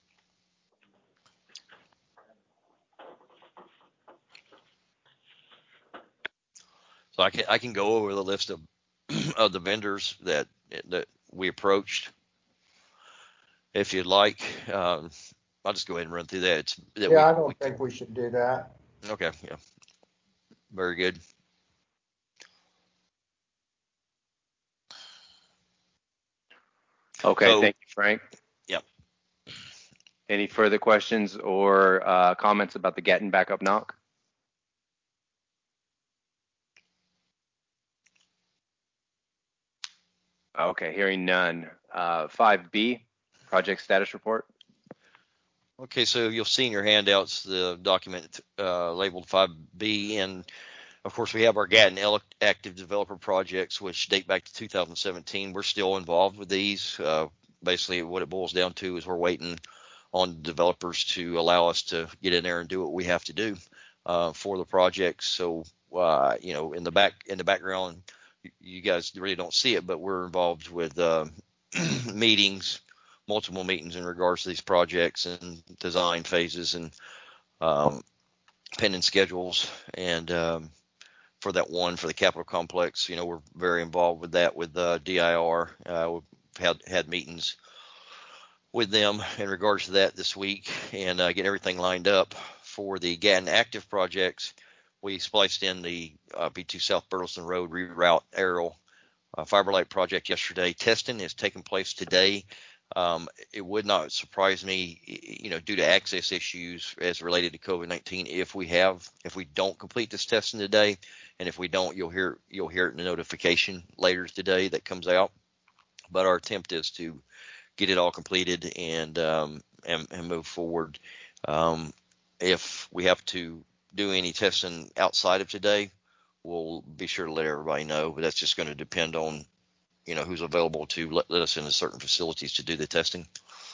So I can I can go over the list of of the vendors that that we approached, if you'd like. Um, I'll just go ahead and run through that. It's, that Yeah, we, I don't we, think we should do that. Okay, yeah, very good. Okay, So, thank you, Frank. Yep. Any further questions or uh, comments about the Gatton backup knock? Okay, hearing none. Uh, five B, project status report. Okay, so you'll see in your handouts the document uh, labeled five B, and of course we have our Gatton active developer projects, which date back to two thousand seventeen. We're still involved with these. Uh, basically, what it boils down to is we're waiting on developers to allow us to get in there and do what we have to do uh, for the projects. So, uh, you know, in the back in the background, you guys really don't see it, but we're involved with uh, meetings, multiple meetings in regards to these projects and design phases and um, pending schedules. And um, for that one, for the Capitol Complex, you know, we're very involved with that with uh, D I R. Uh, we've had, had meetings with them in regards to that this week and uh, get everything lined up for the Gatton active projects. We spliced in the uh, B two South Burleson Road reroute aerial uh, fiber light project yesterday. Testing is taking place today. Um, it would not surprise me, you know, due to access issues as related to COVID nineteen, if we have, if we don't complete this testing today, and if we don't, you'll hear you'll hear it in the notification later today that comes out. But our attempt is to get it all completed and um, and, and move forward. Um, if we have to do any testing outside of today, we'll be sure to let everybody know. But that's just going to depend on, you know, who's available to let, let us into certain facilities to do the testing.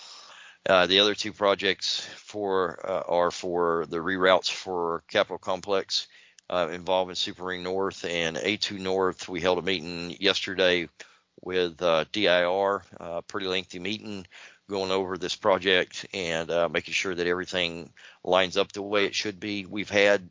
Uh, the other two projects for uh, are for the reroutes for Capitol Complex uh, involving Super Ring North and A two North. We held a meeting yesterday with uh, D I R, uh, pretty lengthy meeting, going over this project and uh, making sure that everything lines up the way it should be. We've had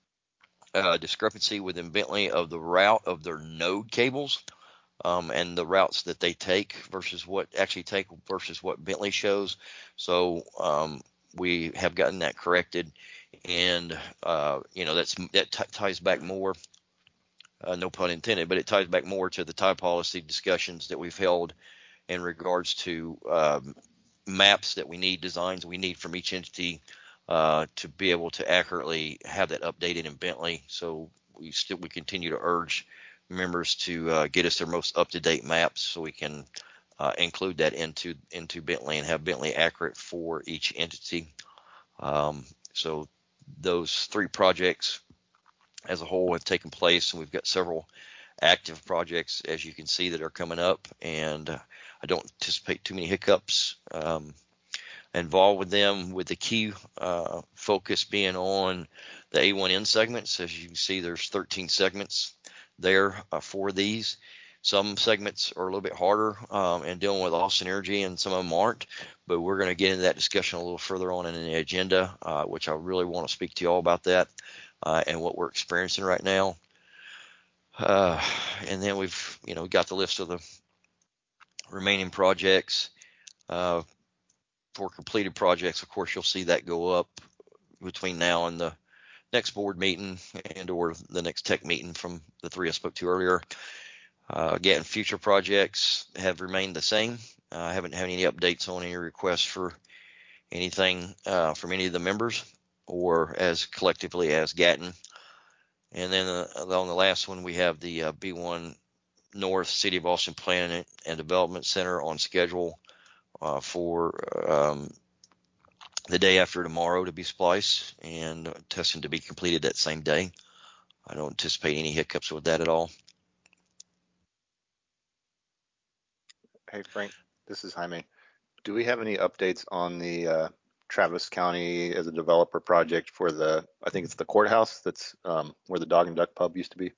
a discrepancy within Bentley of the route of their node cables um, and the routes that they take versus what actually take versus what Bentley shows. So um, we have gotten that corrected, and uh, you know that's that t- ties back more. Uh, no pun intended, but it ties back more to the tie policy discussions that we've held in regards to um, maps that we need, designs we need from each entity uh, to be able to accurately have that updated in Bentley. So we still we continue to urge members to uh, get us their most up-to-date maps so we can uh, include that into into Bentley and have Bentley accurate for each entity. Um, so those three projects as a whole have taken place, and we've got several active projects, as you can see, that are coming up, and uh, I don't anticipate too many hiccups um, involved with them, with the key uh, focus being on the A one N segments. As you can see, there's thirteen segments there uh, for these. Some segments are a little bit harder um, and dealing with Austin Energy, and some of them aren't, but we're going to get into that discussion a little further on in the agenda, uh, which I really want to speak to you all about that. Uh, and what we're experiencing right now. Uh, and then we've, you know, got the list of the remaining projects. Uh, for completed projects, of course, you'll see that go up between now and the next board meeting and or the next tech meeting from the three I spoke to earlier. Uh, again, future projects have remained the same. Uh, I haven't had any updates on any requests for anything uh, from any of the members or as collectively as Gatton. And then uh, on the last one, we have the uh, B one North City of Austin Planning and Development Center on schedule uh, for um, the day after tomorrow to be spliced and testing to be completed that same day. I don't anticipate any hiccups with that at all. Hey, Frank, this is Jaime. Do we have any updates on the uh, Travis County as a developer project for the, I think it's the courthouse that's um, where the Dog and Duck Pub used to be?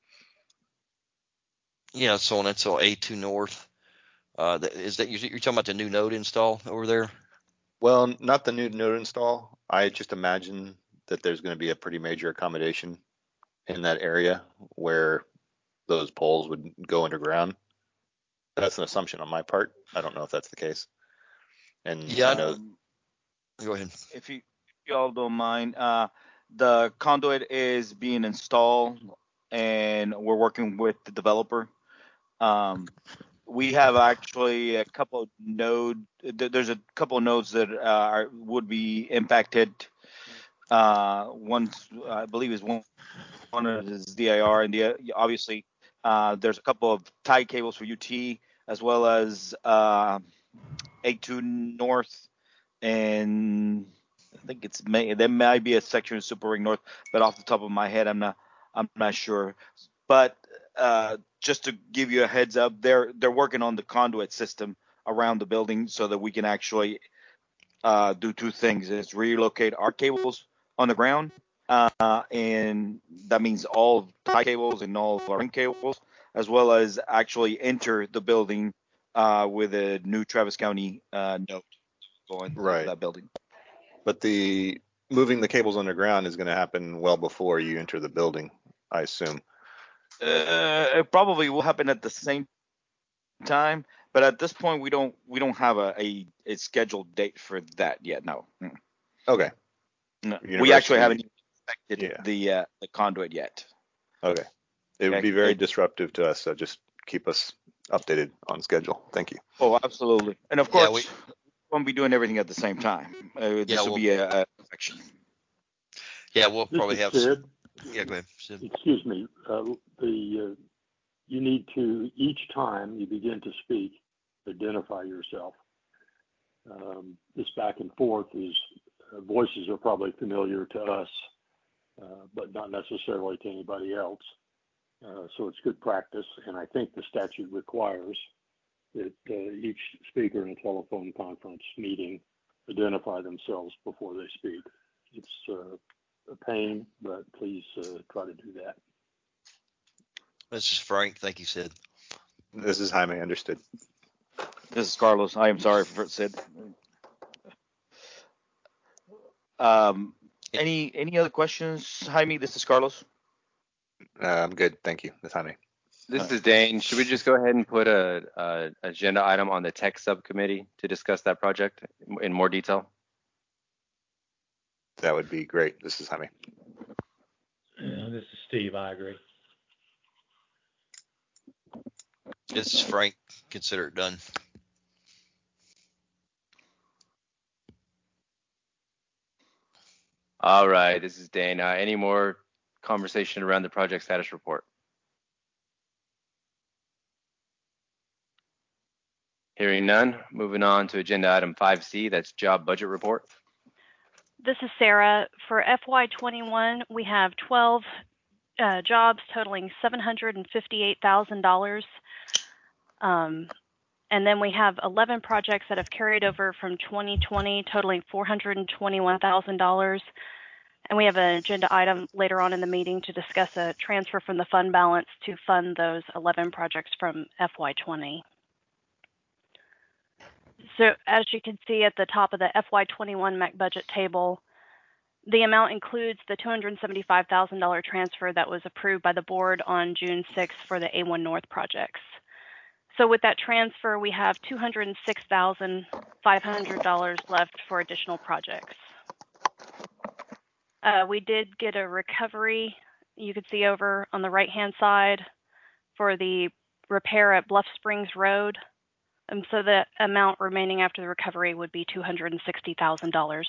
Yeah, so on that's A two North. Uh, is that you're talking about the new node install over there? Well, not the new node install. I just imagine that there's going to be a pretty major accommodation in that area where those poles would go underground. That's an assumption on my part. I don't know if that's the case. And yeah, I know. Um, go ahead. if you y'all don't mind, uh, the conduit is being installed, and we're working with the developer. Um, we have actually a couple of node. th- There's a couple of nodes that uh, are, would be impacted. Uh, one, I believe, is one. One is D I R, and the, obviously uh, there's a couple of tie cables for U T, as well as uh, A two North, and I think it's may there might be a section of Super Ring North, but off the top of my head, I'm not I'm not sure. But uh, just to give you a heads up, they're they're working on the conduit system around the building so that we can actually uh, do two things: is relocate our cables on the ground, uh, and that means all tie cables and all of our ring cables, as well as actually enter the building uh, with a new Travis County uh, node going into Right. that building. But the moving the cables underground is going to happen well before you enter the building, I assume. Uh, it probably will happen at the same time, but at this point, we don't we don't have a, a, a scheduled date for that yet. No. Mm. Okay. No. We University- actually haven't even inspected Yeah. the uh, the conduit yet. Okay. It would Okay. be very It- disruptive to us, so just keep us updated on schedule. Thank you. Oh, absolutely. And of Yeah, course, we won't be doing everything at the same time. Uh, this Yeah, will we'll- be a, a section. Yeah, we'll This probably is have. Sid. Yeah, go ahead, Sid. Excuse me. Uh, the uh, you need to each time you begin to speak, identify yourself. Um, this back and forth is uh, voices are probably familiar to us, uh, but not necessarily to anybody else. Uh, so it's good practice, and I think the statute requires that uh, each speaker in a telephone conference meeting identify themselves before they speak. It's uh, a pain, but please uh, try to do that. This is Frank. Thank you, Sid. This is Jaime, understood. This is Carlos. I am sorry for Sid. Um, any any other questions, Jaime? This is Carlos. Uh, I'm good. Thank you. That's Jaime. This is Dane. Should we just go ahead and put a, a agenda item on the tech subcommittee to discuss that project in more detail? That would be great. This is Jaime. Yeah, this is Steve. I agree. This is Frank. Consider it done. All right, this is Dane. Uh, any more conversation around the project status report? Hearing none, moving on to agenda item five C, that's job budget report. This is Sarah. For F Y twenty-one, we have twelve uh, jobs totaling seven hundred fifty-eight thousand dollars. Um, and then we have eleven projects that have carried over from twenty twenty totaling four hundred twenty-one thousand dollars. And we have an agenda item later on in the meeting to discuss a transfer from the fund balance to fund those eleven projects from F Y twenty. So as you can see at the top of the F Y twenty-one M A C budget table, the amount includes the two hundred seventy-five thousand dollars transfer that was approved by the board on June sixth for the A one North projects. So with that transfer, we have two hundred six thousand five hundred dollars left for additional projects. Uh, we did get a recovery, you can see over on the right-hand side, for the repair at Bluff Springs Road. And so the amount remaining after the recovery would be two hundred sixty thousand dollars.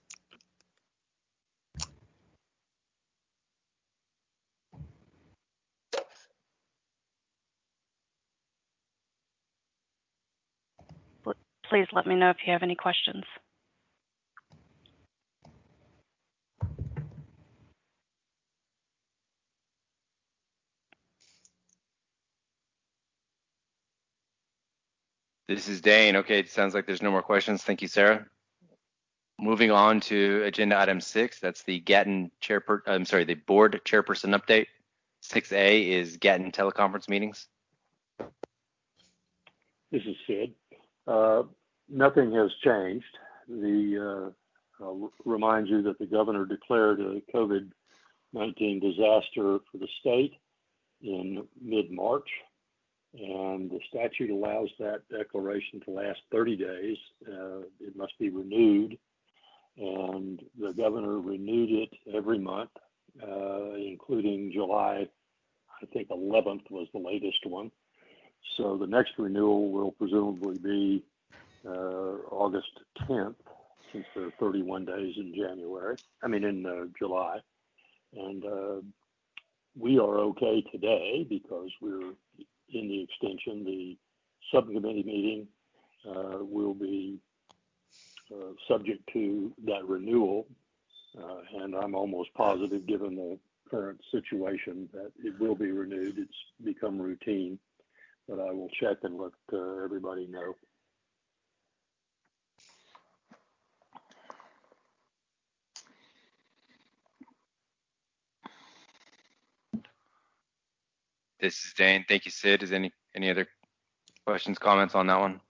Please let me know if you have any questions. This is Dane. Okay, it sounds like there's no more questions. Thank you, Sarah. Moving on to agenda item six, that's the Gatton chairperson, I'm sorry, the board chairperson update. six A is Gatton teleconference meetings. This is Sid. Uh, nothing has changed. The uh, I'll remind you that the governor declared a COVID nineteen disaster for the state in mid-March, and the statute allows that declaration to last thirty days. Uh, it must be renewed, and the governor renewed it every month, uh, including July, I think eleventh was the latest one. So the next renewal will presumably be uh, August tenth, since there are thirty-one days in January, I mean in uh, July. And uh, we are okay today because we're in the extension. The subcommittee meeting uh, will be uh, subject to that renewal. Uh, and I'm almost positive, given the current situation, that it will be renewed. It's become routine, but I will check and let uh, everybody know. This is Dane. Thank you, Sid. Is any any other questions, comments on that one?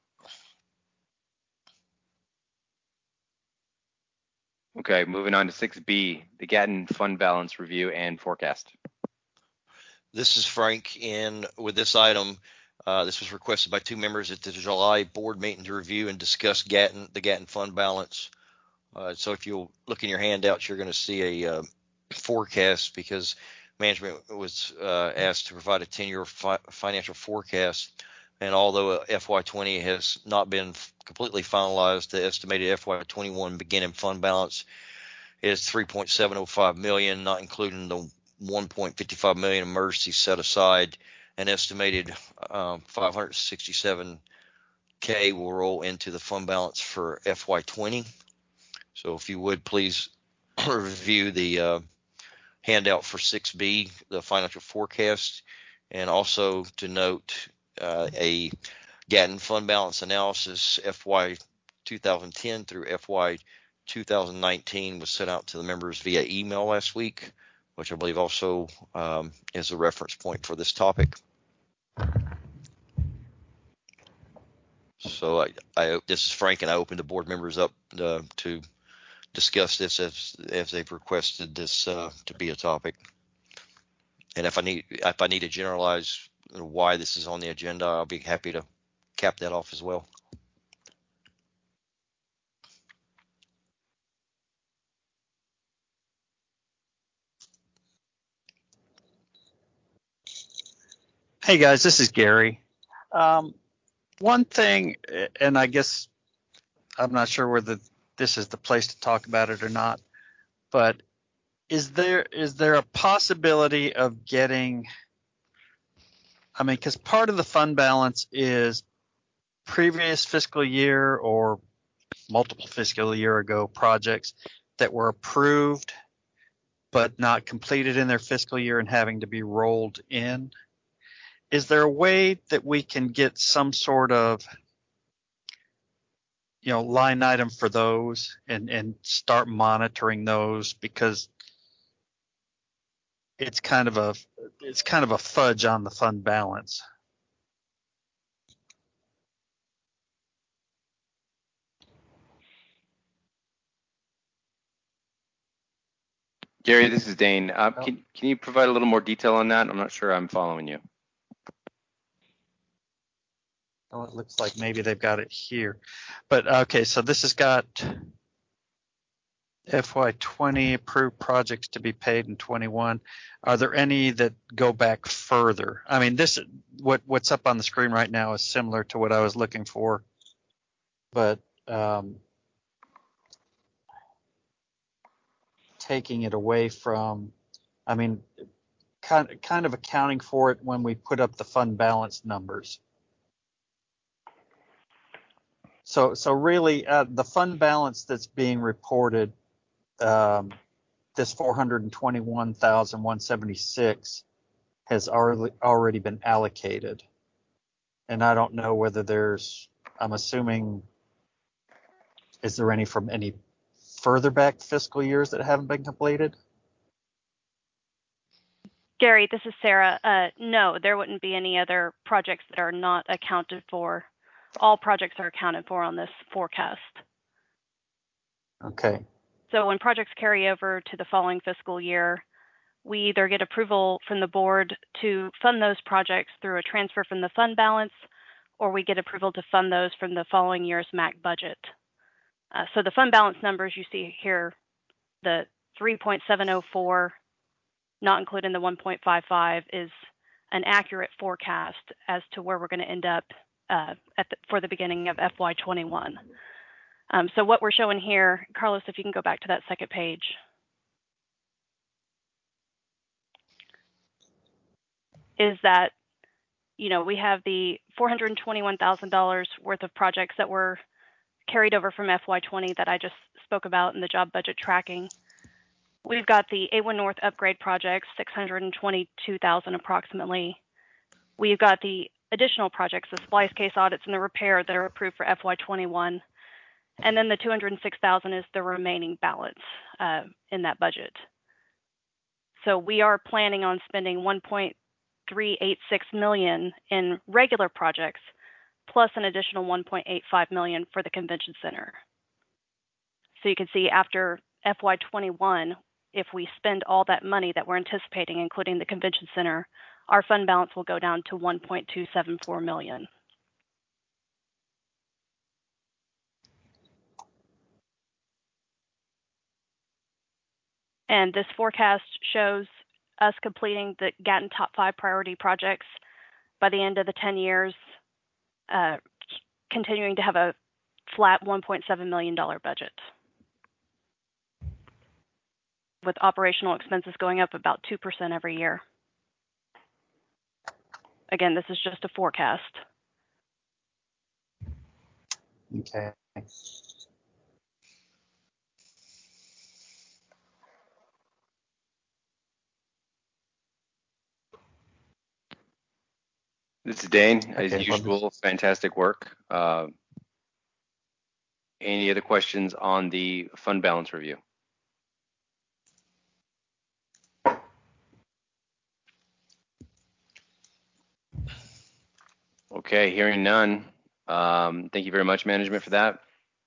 Okay, moving on to six B, the Gatton Fund Balance Review and Forecast. This is Frank, and with this item, uh, this was requested by two members at the July board meeting to review and discuss Gatton, the Gatton Fund Balance. Uh, so if you'll look in your handouts, you're going to see a uh, forecast, because management was uh, asked to provide a ten-year fi financial forecast. And although F Y twenty has not been completely finalized, the estimated F Y twenty-one beginning fund balance is three point seven oh five million dollars, not including the one point five five million dollars emergency set aside. An estimated um, five hundred sixty-seven K will roll into the fund balance for F Y twenty. So if you would please review the uh, handout for six B, the financial forecast, and also to note uh, a Gatton fund balance analysis F Y two thousand ten through F Y two thousand nineteen was sent out to the members via email last week, which I believe also um, is a reference point for this topic. So I, I this is Frank, and I open the board members up uh, to discuss this as as they've requested this uh, to be a topic. And if I need if I need to generalize why this is on the agenda, I'll be happy to cap that off as well. Hey guys, this is Gary. Um, one thing, and I guess I'm not sure whether this is the place to talk about it or not, but is there is there a possibility of getting, I mean, because part of the fund balance is previous fiscal year or multiple fiscal year ago projects that were approved but not completed in their fiscal year and having to be rolled in. Is there a way that we can get some sort of, you know, line item for those and, and start monitoring those? Because it's kind of a it's kind of a fudge on the fund balance. Gary, this is Dane. Uh, can, can you provide a little more detail on that? I'm not sure I'm following you. Oh, it looks like maybe they've got it here. But okay, so this has got F Y twenty approved projects to be paid in twenty-one. Are there any that go back further? I mean, this what what's up on the screen right now is similar to what I was looking for, but um, taking it away from, I mean, kind kind of accounting for it when we put up the fund balance numbers. So so really, uh, the fund balance that's being reported, um, this four hundred twenty-one thousand one hundred seventy-six has already already been allocated, and I don't know whether there's. I'm assuming, is there any from any further back fiscal years that haven't been completed? Gary, this is Sarah. Uh, no, there wouldn't be any other projects that are not accounted for. All projects are accounted for on this forecast. Okay. So when projects carry over to the following fiscal year, we either get approval from the board to fund those projects through a transfer from the fund balance, or we get approval to fund those from the following year's M A C budget. Uh, so the fund balance numbers you see here, the three point seven oh four, not including the one point five five, is an accurate forecast as to where we're going to end up uh, at the, for the beginning of F Y twenty-one. Um, so what we're showing here, Carlos, if you can go back to that second page. Is that, you know, we have the four hundred twenty-one thousand dollars worth of projects that were carried over from F Y twenty that I just spoke about in the job budget tracking. We've got the A one North upgrade projects, six hundred twenty-two thousand dollars approximately. We've got the additional projects, the splice case audits and the repair that are approved for F Y twenty-one. And then the two hundred six thousand dollars is the remaining balance uh, in that budget. So we are planning on spending one point three eight six million dollars in regular projects, plus an additional one point eight five million dollars for the convention center. So you can see after F Y twenty-one, if we spend all that money that we're anticipating, including the convention center, our fund balance will go down to one point two seven four million dollars. And this forecast shows us completing the Gatton top five priority projects by the end of the ten years, uh, continuing to have a flat one point seven million dollars budget, with operational expenses going up about two percent every year. Again, this is just a forecast. Okay. This is Dane. As Okay, usual, fantastic work. Uh, any other questions on the fund balance review? Okay, hearing none. Um, thank you very much, management, for that.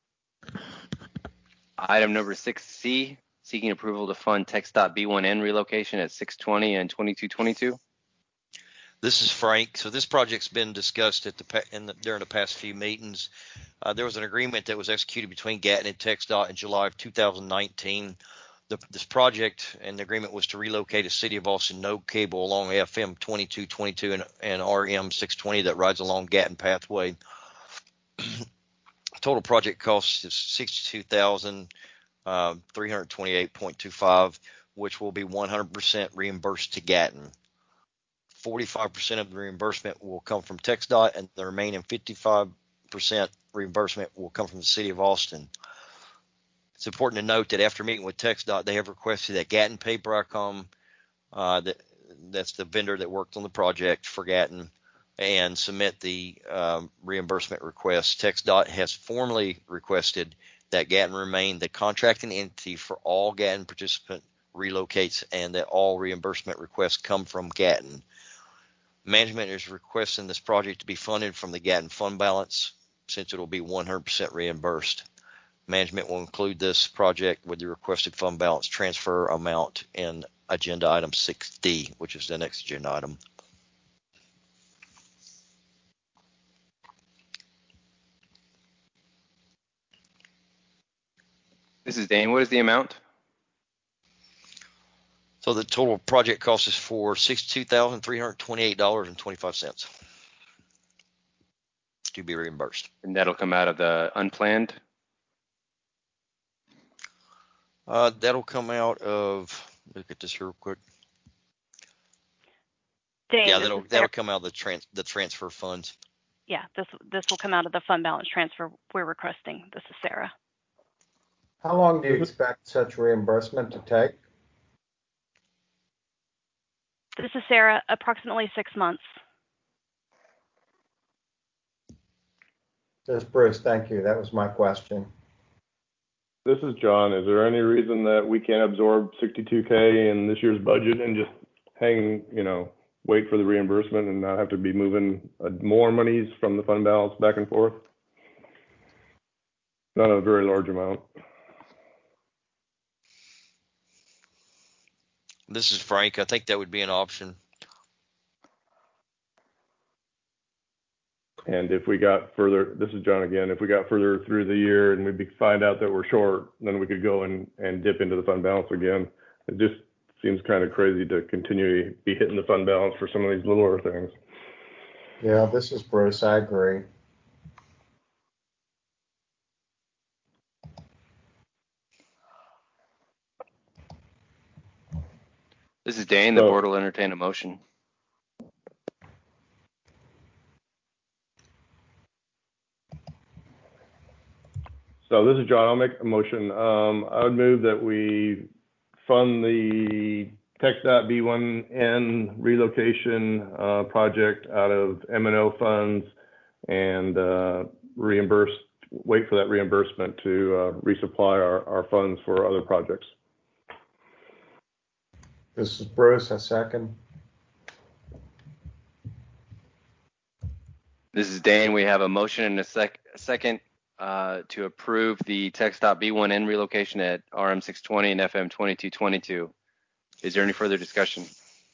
Item number six C, seeking approval to fund TxDOT B one N relocation at six twenty and twenty-two twenty-two. This is Frank. So this project's been discussed at the, in the during the past few meetings. Uh, there was an agreement that was executed between Gatton and TxDOT in July of two thousand nineteen. The, this project and the agreement was to relocate a City of Austin node cable along F M twenty-two twenty-two and, and R M six twenty that rides along Gatton Pathway. Total project cost is sixty-two thousand three hundred twenty-eight dollars and twenty-five cents, which will be one hundred percent reimbursed to Gatton. forty-five percent of the reimbursement will come from TxDOT, and the remaining fifty-five percent reimbursement will come from the City of Austin. It's important to note that after meeting with TxDOT, they have requested that Gatton pay Bricom, uh, that, that's the vendor that worked on the project for Gatton, and submit the um, reimbursement request. TxDOT has formally requested that Gatton remain the contracting entity for all Gatton participant relocates, and that all reimbursement requests come from Gatton. Management is requesting this project to be funded from the Gatton fund balance, since it will be one hundred percent reimbursed. Management will include this project with the requested fund balance transfer amount in agenda item six D, which is the next agenda item. This is Dane. What is the amount? So the total project cost is for sixty-two thousand three hundred twenty-eight dollars and twenty-five cents to be reimbursed. And that'll come out of the unplanned? Uh, that'll come out of, look at this here real quick. Dane, yeah, this that'll is that'll Sarah. come out of the trans the transfer funds. Yeah, this this will come out of the fund balance transfer we're requesting. This is Sarah. How long do you expect such reimbursement to take? This is Sarah. Approximately six months. This is Bruce. Thank you. That was my question. This is John. Is there any reason that we can't absorb sixty-two K in this year's budget and just hang, you know, wait for the reimbursement and not have to be moving uh, more monies from the fund balance back and forth? Not a very large amount. This is Frank. I think that would be an option. And if we got further, this is John again, if we got further through the year and we find out that we're short, then we could go and, and dip into the fund balance again. It just seems kind of crazy to continue to be hitting the fund balance for some of these littler things. Yeah, this is Bruce. I agree. This is Dane. The So- board will entertain a motion. So this is John. I'll make a motion. Um, I would move that we fund the TxDOT B one N relocation uh, project out of M and O funds and uh, reimburse, wait for that reimbursement to uh, resupply our, our funds for other projects. This is Bruce. A second. This is Dane. We have a motion and a, sec- a second uh, to approve the TxDOT B one N relocation at R M six twenty and F M twenty-two twenty-two. Is there any further discussion?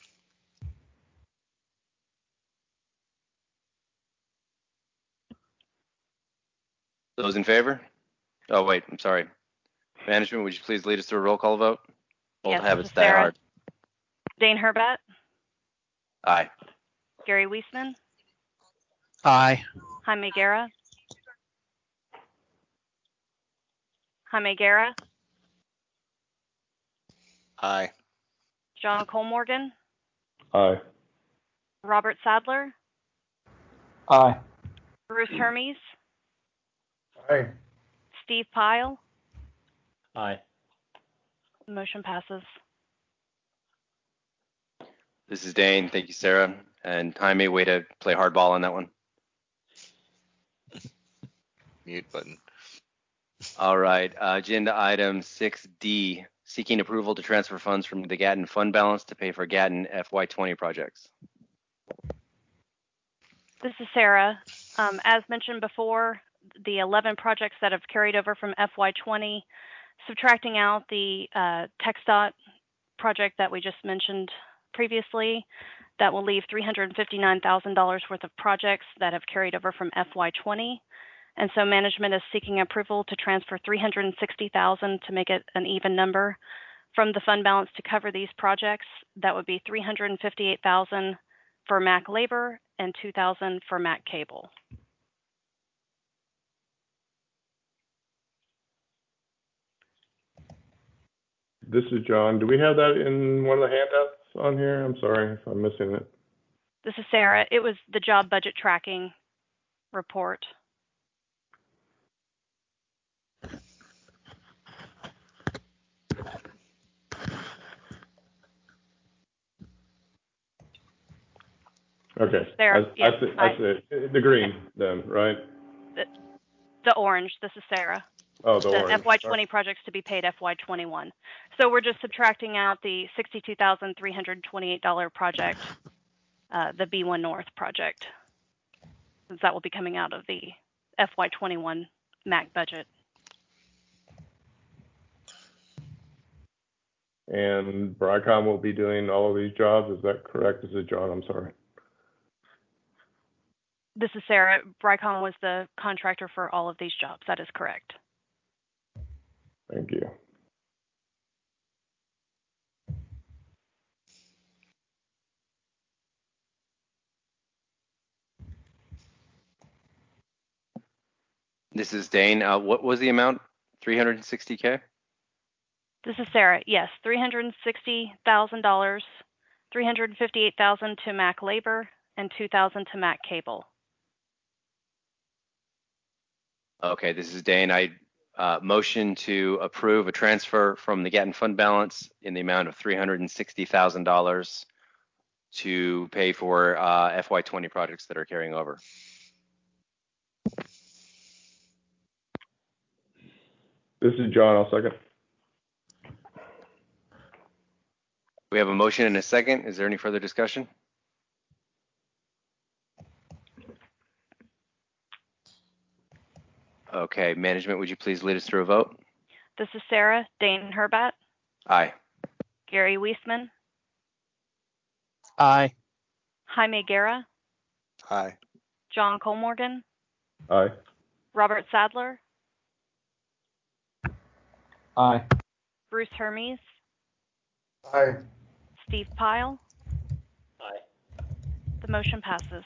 Those in favor? Oh, wait, I'm sorry. Management, would you please lead us through a roll call vote? Old Yes, habits this is die Sarah. hard. Dane Herbat, Aye. Gary Weisman, Aye. Jaime Guerra, Jaime Guerra, Aye. John Colmorgan, Aye. Robert Sadler, Aye. Bruce Hermes, Aye. Steve Pyle. Aye. Motion passes. This is Dane. Thank you, Sarah. And Jaime, way to play hardball on that one. Mute button. All right. Uh, agenda item six D, seeking approval to transfer funds from the Gatton fund balance to pay for Gatton F Y twenty projects. This is Sarah. Um, as mentioned before, the eleven projects that have carried over from F Y twenty, subtracting out the uh, TxDOT project that we just mentioned previously, that will leave three hundred fifty-nine thousand dollars worth of projects that have carried over from F Y twenty. And so management is seeking approval to transfer three hundred sixty thousand dollars to make it an even number from the fund balance to cover these projects. That would be three hundred fifty-eight thousand dollars for M A C labor and two thousand dollars for M A C cable. This is John. Do we have that in one of the handouts on here? I'm sorry if I'm missing it. This is Sarah. It was the job budget tracking report. Okay. Sarah, I, yes, I see, I- I see. The green then, right? The, the orange. This is Sarah. Oh, the, The orange. F Y twenty projects to be paid F Y twenty-one. So we're just subtracting out the sixty-two thousand three hundred twenty-eight dollars project, uh, the B one North project, since that will be coming out of the F Y twenty-one M A C budget. And Bricom will be doing all of these jobs. Is that correct? This is John. I'm sorry. This is Sarah. Bricom was the contractor for all of these jobs. That is correct. Thank you. This is Dane. Uh, what was the amount? three hundred sixty K? This is Sarah. Yes, three hundred sixty thousand dollars, three hundred fifty-eight thousand dollars to M A C labor, and two thousand dollars to M A C cable. Okay, this is Dane. I uh, motion to approve a transfer from the Gatton fund balance in the amount of three hundred sixty thousand dollars to pay for uh, F Y twenty projects that are carrying over. This is John. I'll second. We have a motion and a second. Is there any further discussion? Okay, management, would you please lead us through a vote? This is Sarah. Dane Herbat, Aye. Gary Weisman, Aye. Jaime Guerra, Aye. John Colmorgan, Aye. Robert Sadler, Aye. Bruce Hermes, Aye. Steve Pyle. Aye. The motion passes.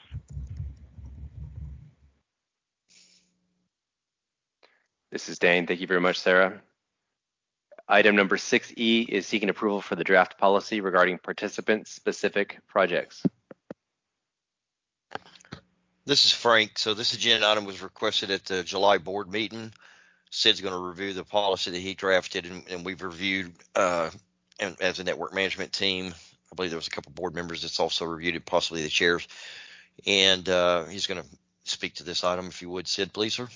This is Dane. Thank you very much, Sarah. Item number six E is seeking approval for the draft policy regarding participant-specific projects. This is Frank. So this agenda item was requested at the July board meeting. Sid's going to review the policy that he drafted, and, and we've reviewed uh, and as a network management team. I believe there was a couple board members that's also reviewed it, possibly the chairs. And uh, he's going to speak to this item, if you would, Sid, please, sir.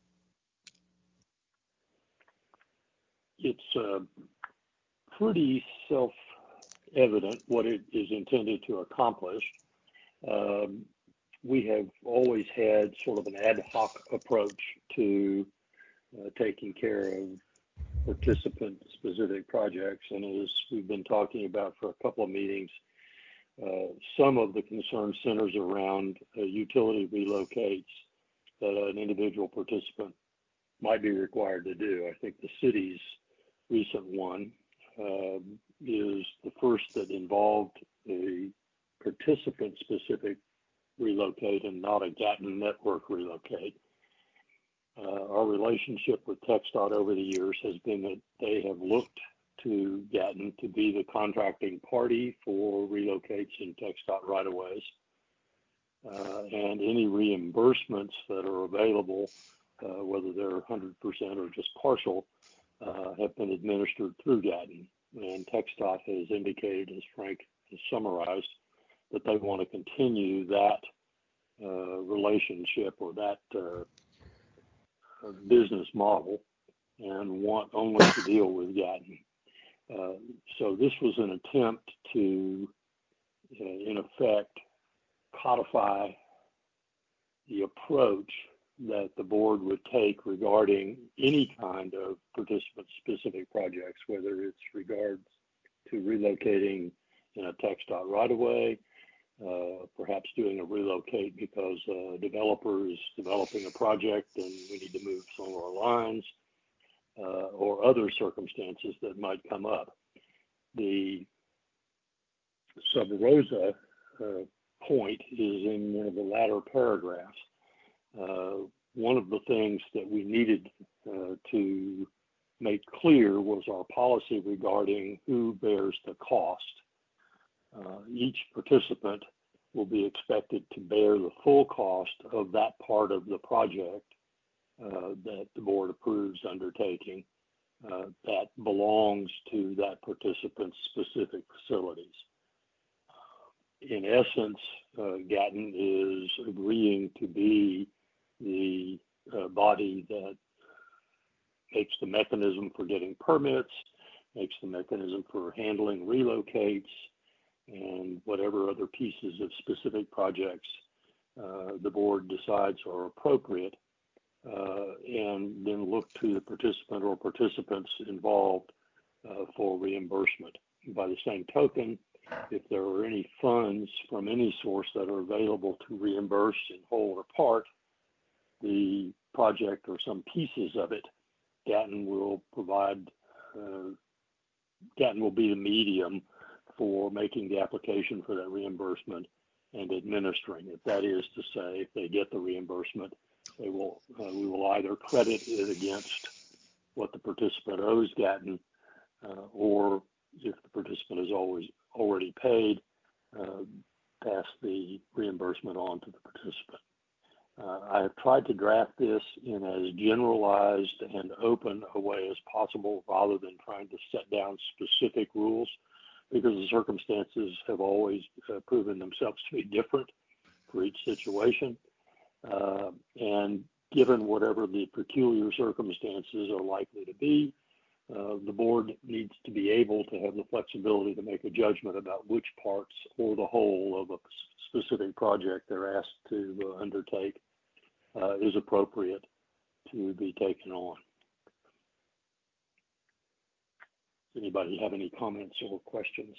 It's uh, pretty self-evident what it is intended to accomplish. Um, we have always had sort of an ad hoc approach to uh, taking care of participant-specific projects, and as we've been talking about for a couple of meetings, uh, some of the concern centers around uh, utility relocates that an individual participant might be required to do. I think the city's recent one uh, is the first that involved a participant-specific relocate and not a Gatton network relocate. Uh, our relationship with TxDOT over the years has been that they have looked to Gatton to be the contracting party for relocates in TxDOT right-of-ways. Uh, and any reimbursements that are available, uh, whether they're one hundred percent or just partial, uh, have been administered through Gatton. And TxDOT has indicated, as Frank has summarized, that they want to continue that uh, relationship or that uh, business model and want only to deal with Gatton. Uh, so this was an attempt to, uh, in effect, codify the approach that the board would take regarding any kind of participant-specific projects, whether it's regards to relocating in a TxDOT right-of-way, uh, perhaps doing a relocate because a developer is developing a project and we need to move some of our lines, uh, or other circumstances that might come up. The sub rosa uh, point is in one of the latter paragraphs. Uh, one of the things that we needed uh, to make clear was our policy regarding who bears the cost. Uh, each participant will be expected to bear the full cost of that part of the project uh, that the board approves undertaking uh, that belongs to that participant's specific facilities. In essence, uh, Gatton is agreeing to be the uh, body that makes the mechanism for getting permits, makes the mechanism for handling relocates, and whatever other pieces of specific projects uh, the board decides are appropriate, uh, and then look to the participant or participants involved uh, for reimbursement. By the same token, if there are any funds from any source that are available to reimburse in whole or part the project or some pieces of it, Gatton will provide, uh, Gatton will be the medium for making the application for that reimbursement and administering it. That is to say, if they get the reimbursement, they will, uh, we will either credit it against what the participant owes Gatton, uh, or if the participant is always already paid, uh, pass the reimbursement on to the participant. Uh, I have tried to draft this in as generalized and open a way as possible rather than trying to set down specific rules, because the circumstances have always uh, proven themselves to be different for each situation. Uh, and given whatever the peculiar circumstances are likely to be, uh, the board needs to be able to have the flexibility to make a judgment about which parts or the whole of a specific project they're asked to uh, undertake uh, is appropriate to be taken on. Does anybody have any comments or questions?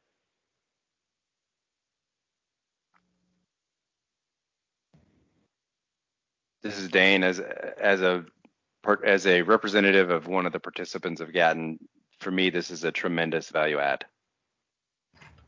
This is Dane. As as a as a representative of one of the participants of Gatton, for me, this is a tremendous value add.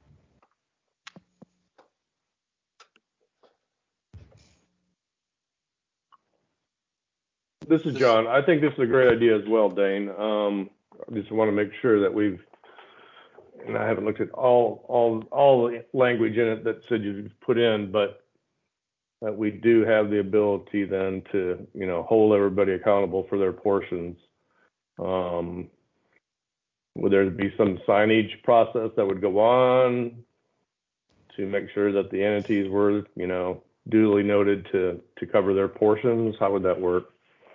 this is John. I think this is a great idea as well, Dane. Um, I just want to make sure that we've, and I haven't looked at all all all the language in it that said you've put in, but that we do have the ability then to, you know, hold everybody accountable for their portions. Um, would there be some signage process that would go on to make sure that the entities were, you know, duly noted to to cover their portions? How would that work?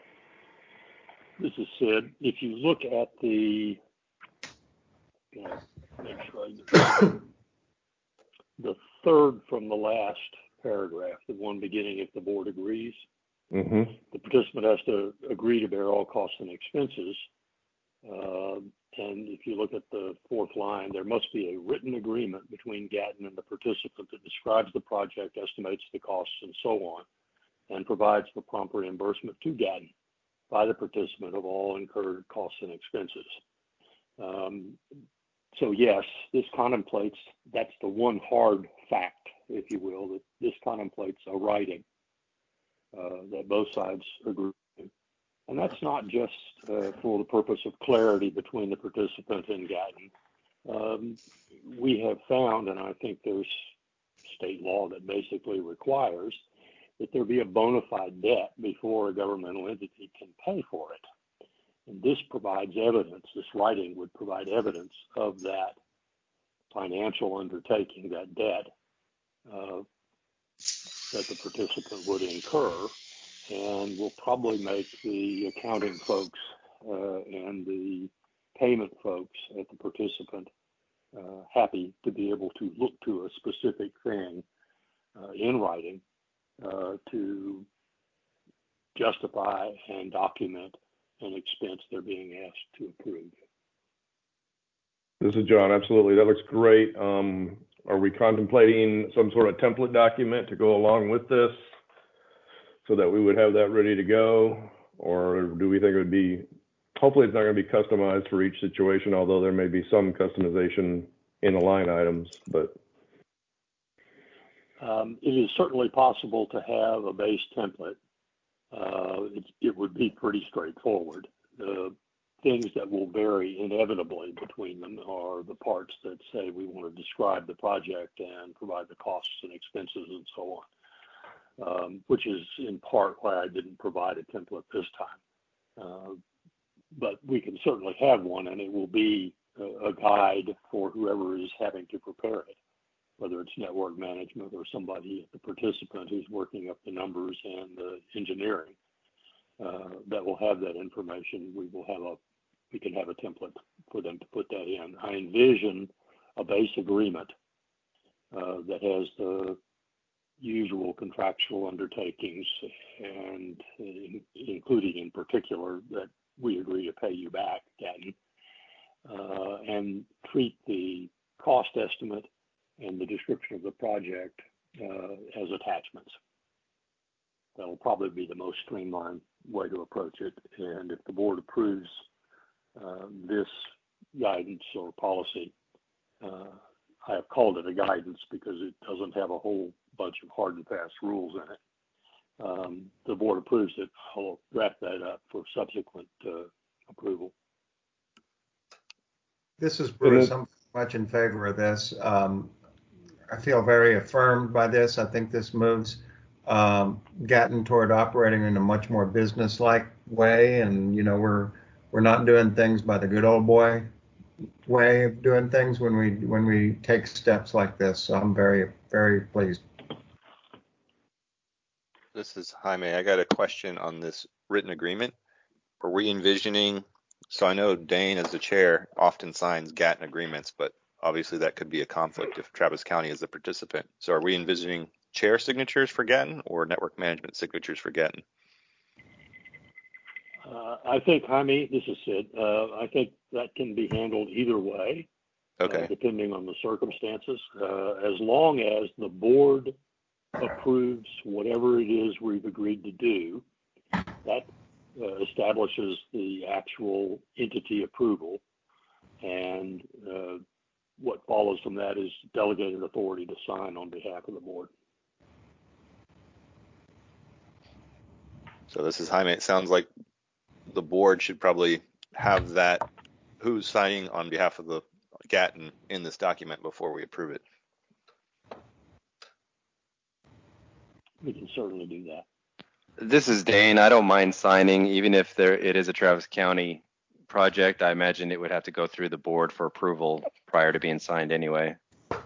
This is Sid. If you look at the, you know, make sure I get the third from the last paragraph, the one beginning if the board agrees, Mm-hmm. the participant has to agree to bear all costs and expenses. Uh, and if you look at the fourth line, there must be a written agreement between Gatton and the participant that describes the project, estimates the costs, and so on, and provides for prompt reimbursement to Gatton by the participant of all incurred costs and expenses. Um, so yes, this contemplates, that's the one hard fact, if you will, that this contemplates a writing uh, that both sides agree to. And that's not just uh, for the purpose of clarity between the participant and Gatton. Um, we have found, and I think there's state law that basically requires that there be a bona fide debt before a governmental entity can pay for it. And this provides evidence, this writing would provide evidence of that financial undertaking, that debt uh, that the participant would incur, and will probably make the accounting folks uh, and the payment folks at the participant uh, happy to be able to look to a specific thing uh, in writing uh, to justify and document an expense they're being asked to approve. This is John. Absolutely. That looks great. Um, are we contemplating some sort of template document to go along with this so that we would have that ready to go? Or do we think it would be, hopefully it's not going to be customized for each situation, although there may be some customization in the line items, but. Um, it is certainly possible to have a base template. Uh, it, it would be pretty straightforward. The things that will vary inevitably between them are the parts that say we want to describe the project and provide the costs and expenses and so on, um, which is in part why I didn't provide a template this time. Uh, but we can certainly have one, and it will be a, a guide for whoever is having to prepare it, whether it's network management or somebody, the participant who's working up the numbers and the engineering, uh, that will have that information. We will have a, we can have a template for them to put that in. I envision a base agreement uh, that has the usual contractual undertakings, and in, including in particular that we agree to pay you back, Gatton, uh, and treat the cost estimate and the description of the project uh, as attachments. That'll probably be the most streamlined way to approach it. And if the board approves uh, this guidance or policy, uh, I have called it a guidance because it doesn't have a whole bunch of hard and fast rules in it. Um, the board approves it, I'll wrap that up for subsequent uh, approval. This is Bruce. I'm much in favor of this. Um, I feel very affirmed by this. I think this moves um, Gatton toward operating in a much more business-like way, and you know we're we're not doing things by the good old boy way of doing things when we when we take steps like this. So I'm very very pleased. This is Jaime. I got a question on this written agreement. Are we envisioning? So I know Dane, as the chair, often signs Gatton agreements, but obviously that could be a conflict if Travis County is the participant. So are we envisioning chair signatures for Gatton or network management signatures for Gatton? Uh, I think, Jaime, this is Sid. Uh, I think that can be handled either way, okay. uh, depending on the circumstances. Uh, as long as the board approves whatever it is we've agreed to do, that uh, establishes the actual entity approval, and uh, what follows from that is delegated authority to sign on behalf of the board. So this is Jaime. It sounds like the board should probably have that, who's signing on behalf of the Gatton in this document before we approve it. We can certainly do that. This is Dane. I don't mind signing, even if there it is a Travis County project. I imagine it would have to go through the board for approval prior to being signed anyway.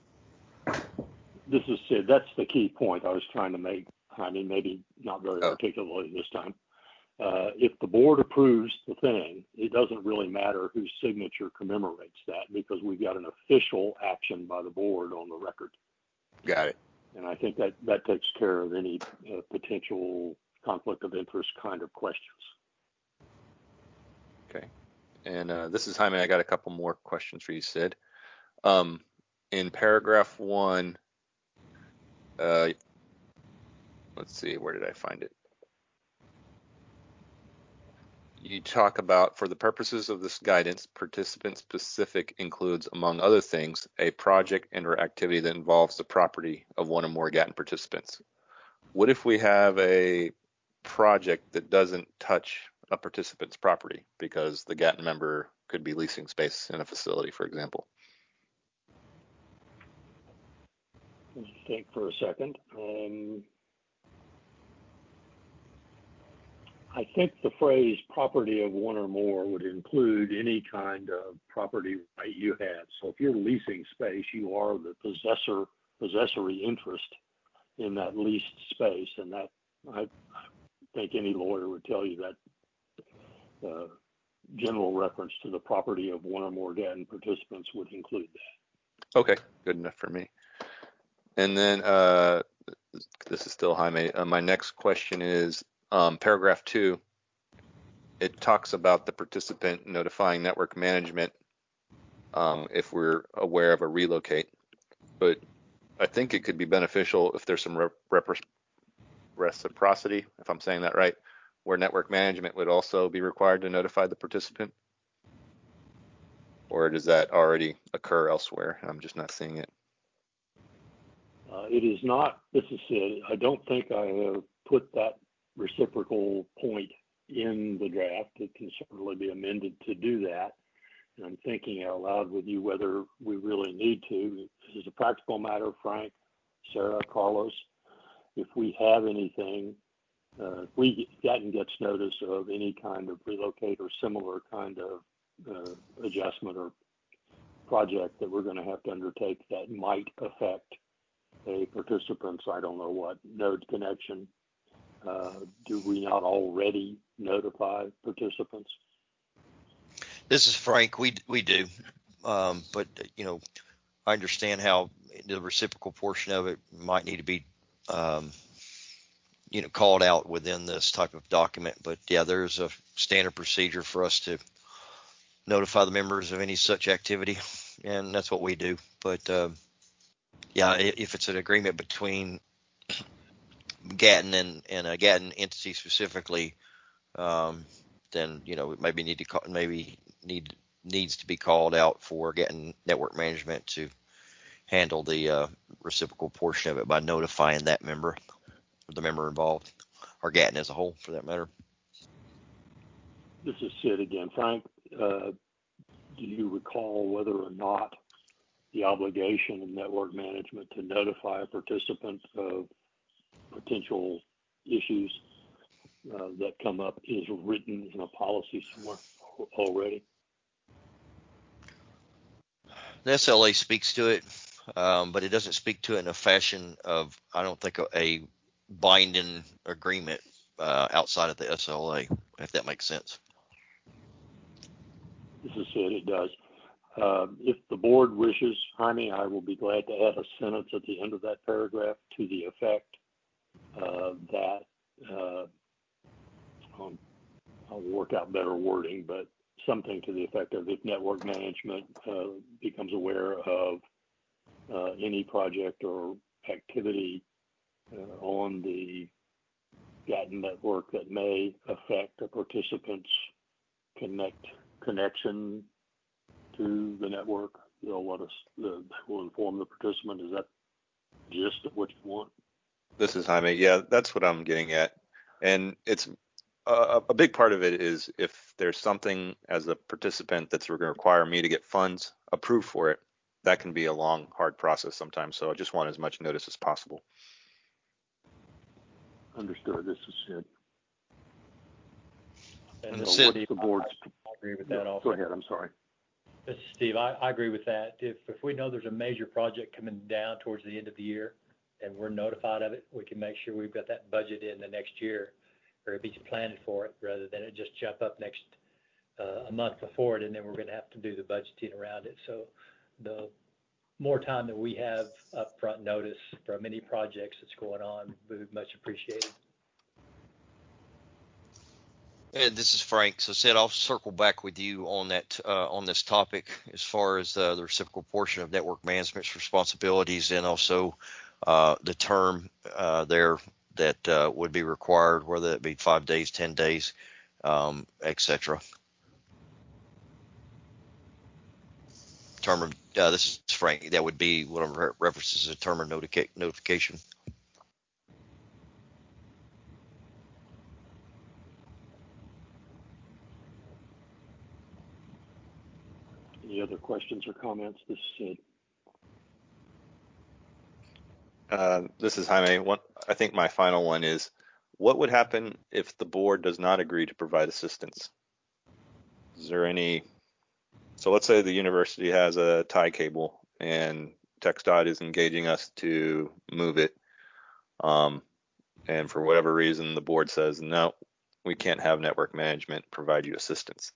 This is Sid. That's the key point I was trying to make. I mean, maybe not very Oh. articulately this time. Uh, if the board approves the thing, it doesn't really matter whose signature commemorates that, because we've got an official action by the board on the record. Got it. And I think that that takes care of any uh, potential conflict of interest kind of questions. Okay. And uh, this is Jaime. I got a couple more questions for you, Sid. Um, in paragraph one, uh, let's see, where did I find it? You talk about, for the purposes of this guidance, participant specific includes, among other things, a project and or activity that involves the property of one or more Gatton participants. What if we have a project that doesn't touch a participant's property because the Gatton member could be leasing space in a facility, for example? Let's think for a second. Um, I think the phrase property of one or more would include any kind of property right you had. So if you're leasing space, you are the possessor, possessory interest in that leased space. And that, I, I think any lawyer would tell you that uh, general reference to the property of one or more Gatton participants would include that. Okay, good enough for me. And then uh, this is still Jaime. Uh, my next question is, Um, paragraph two, it talks about the participant notifying network management um, if we're aware of a relocate, but I think it could be beneficial if there's some re- rep- reciprocity, if I'm saying that right, where network management would also be required to notify the participant. Or does that already occur elsewhere? I'm just not seeing it. Uh, it is not, this is Sid, I don't think I have put that reciprocal point in the draft. It can certainly be amended to do that. And I'm thinking out loud with you whether we really need to. As a practical matter, Frank, Sarah, Carlos, if we have anything, uh, if we Gatton gets notice of any kind of relocate or similar kind of uh, adjustment or project that we're going to have to undertake that might affect a participant's, I don't know what, node connection, Uh, do we not already notify participants? This is Frank. We we do, um, but you know, I understand how the reciprocal portion of it might need to be, um, you know, called out within this type of document. But yeah, there's a standard procedure for us to notify the members of any such activity, and that's what we do. But uh, yeah, if it's an agreement between Gatton and, and a Gatton entity specifically, um, then you know it maybe need to call, maybe need needs to be called out for Gatton network management to handle the uh, reciprocal portion of it by notifying that member, or the member involved, or Gatton as a whole, for that matter. This is Sid again, Frank. Uh, do you recall whether or not the obligation of network management to notify a participant of potential issues uh, that come up is written in a policy somewhere already? The S L A speaks to it, um, but it doesn't speak to it in a fashion of, I don't think, a, a binding agreement uh, outside of the S L A, if that makes sense. This is Sid, it does. Uh, if the board wishes, Jaime, I will be glad to add a sentence at the end of that paragraph to the effect Uh, that uh, um, I'll work out better wording, but something to the effect of if network management uh, becomes aware of uh, any project or activity uh, on the Gatton network that may affect a participant's connect connection to the network, they'll let us, uh, they will inform the participant. Is that gist of what you want? This is Jaime. Yeah, that's what I'm getting at. And it's a, a big part of it is if there's something as a participant that's going to require me to get funds approved for it, that can be a long, hard process sometimes. So I just want as much notice as possible. Understood. This is Sid. And so Sid, what's the board's? I agree with that no, also. Go ahead. I'm sorry. This is Steve. I, I agree with that. If if we know there's a major project coming down towards the end of the year and we're notified of it, we can make sure we've got that budget in the next year, or at least planning for it, rather than it just jump up next uh, a month before it, and then we're going to have to do the budgeting around it. So the more time that we have upfront notice from any projects that's going on, we would much appreciated. And this is Frank. So, Sid, I'll circle back with you on that uh, on this topic as far as uh, the reciprocal portion of network management's responsibilities, and also uh, the term uh, there that uh, would be required, whether it be five days, ten days, um, et cetera. Term of uh, this is Frank. That would be what re- references a term of notica- notification. Any other questions or comments? This is Sid. Uh, this is Jaime. One, I think my final one is, what would happen if the board does not agree to provide assistance? Is there any, so let's say the university has a tie cable and TxDOT is engaging us to move it. Um, and for whatever reason, the board says, no, we can't have network management provide you assistance.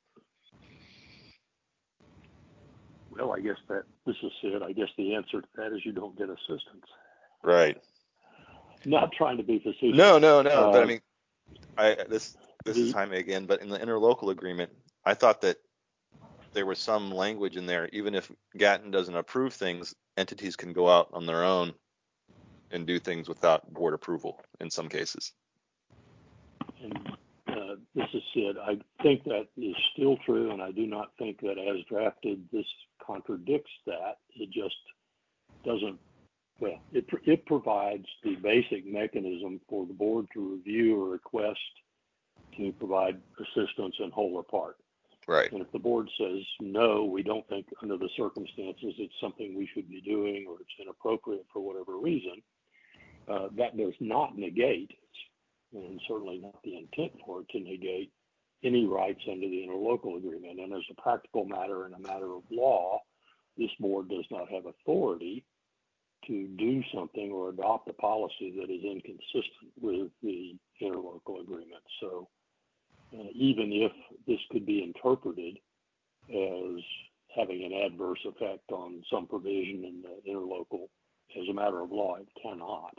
Well, I guess that this is Sid. I guess the answer to that is you don't get assistance. Right. Not trying to be facetious. No, no, no. Uh, but I mean, I this this the, is Jaime again. But in the interlocal agreement, I thought that there was some language in there. Even if Gatton doesn't approve things, entities can go out on their own and do things without board approval in some cases. And uh, this is Sid. I think that is still true, and I do not think that as drafted this contradicts that. It just doesn't. Well, it it provides the basic mechanism for the board to review a request to provide assistance in whole or part. Right. And if the board says no, we don't think under the circumstances it's something we should be doing, or it's inappropriate for whatever reason, uh, that does not negate, and certainly not the intent for it to negate, any rights under the interlocal agreement. And as a practical matter and a matter of law, this board does not have authority to do something or adopt a policy that is inconsistent with the interlocal agreement. So uh, even if this could be interpreted as having an adverse effect on some provision in the interlocal, as a matter of law, it cannot.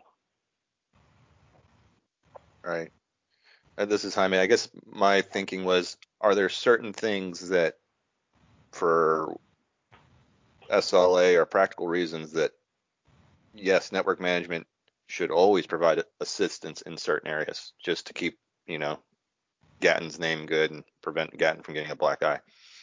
Right. And this is Jaime. I guess my thinking was, are there certain things that for S L A or practical reasons that, yes, network management should always provide assistance in certain areas just to keep, you know, Gatton's name good and prevent Gatton from getting a black eye?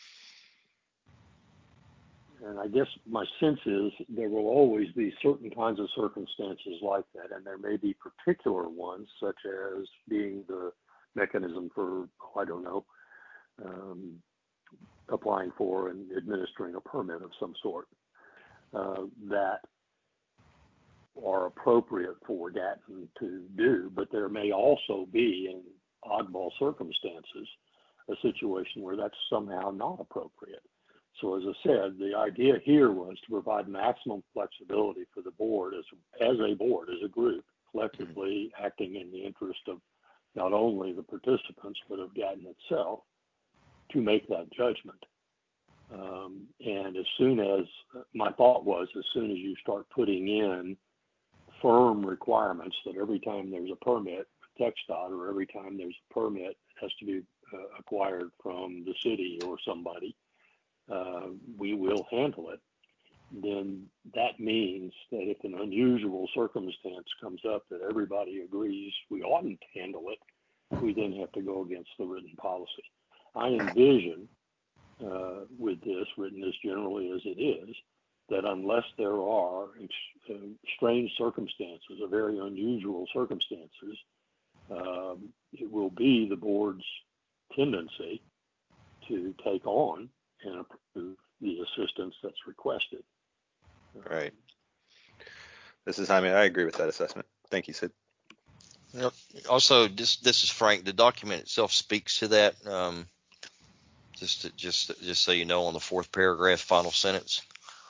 And I guess my sense is there will always be certain kinds of circumstances like that, and there may be particular ones, such as being the mechanism for, oh, I don't know, um, applying for and administering a permit of some sort, uh, that are appropriate for Gatton to do. But there may also be, in oddball circumstances, a situation where that's somehow not appropriate. So as I said, the idea here was to provide maximum flexibility for the board as, as a board, as a group, collectively acting in the interest of not only the participants, but of Gatton itself, to make that judgment. Um, and as soon as, my thought was, as soon as you start putting in firm requirements that every time there's a permit, TxDOT, or every time there's a permit, it has to be uh, acquired from the city or somebody, Uh, we will handle it, then that means that if an unusual circumstance comes up that everybody agrees we oughtn't handle it, we then have to go against the written policy. I envision uh, with this, written as generally as it is, that unless there are uh, strange circumstances or very unusual circumstances, um, it will be the board's tendency to take on and approve the assistance that's requested. Right. This is, I mean, I agree with that assessment. Thank you, Sid. Yep. Also, this this is Frank. The document itself speaks to that. Um, just to, just just so you know, on the fourth paragraph, final sentence.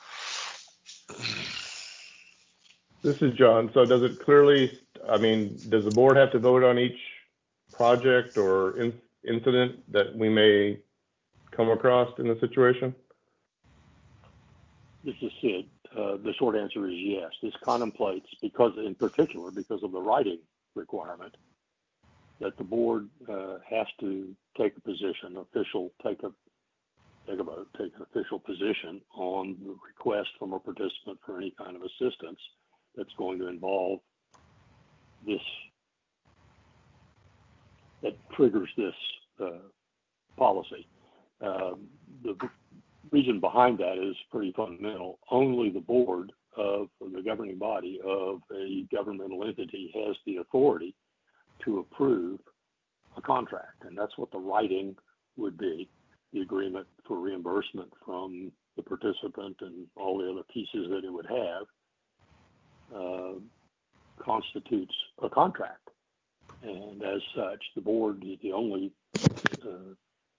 This is John. So does it clearly, I mean, does the board have to vote on each project or in, incident that we may come across in the situation? This is Sid. Uh, the short answer is yes. This contemplates, because in particular, because of the writing requirement, that the board uh, has to take a position, official, take a take a vote, take an official position on the request from a participant for any kind of assistance that's going to involve this, that triggers this uh, policy. Uh, the reason behind that is pretty fundamental. Only the board of the governing body of a governmental entity has the authority to approve a contract, and that's what the writing would be. The agreement for reimbursement from the participant and all the other pieces that it would have uh, constitutes a contract, and as such, the board is the only uh,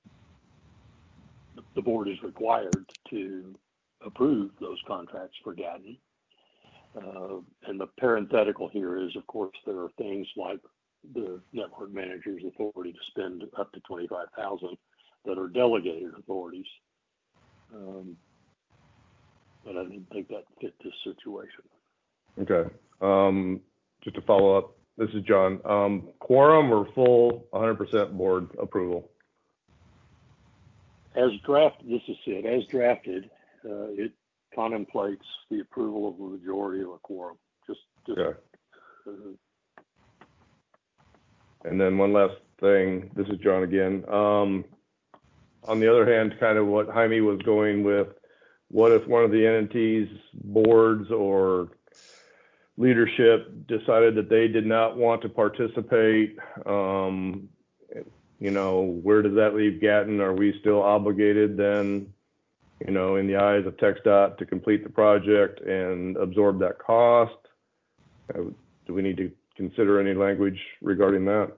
the board is required to approve those contracts for Gatton. Uh, and the parenthetical here is, of course, there are things like the network manager's authority to spend up to twenty-five thousand dollars that are delegated authorities. Um, but I didn't think that fit this situation. Okay. Um, just to follow up, this is John. Um, quorum or full one hundred percent board approval? As drafted, this is it, as drafted, uh, it contemplates the approval of a majority of a quorum. Just, just Okay. uh, And then one last thing, this is John again. Um, on the other hand, kind of what Jaime was going with, what if one of the entities, boards or leadership decided that they did not want to participate? Um, you know, where does that leave Gatton? Are we still obligated then, you know, in the eyes of TxDOT to complete the project and absorb that cost? Uh, do we need to consider any language regarding that?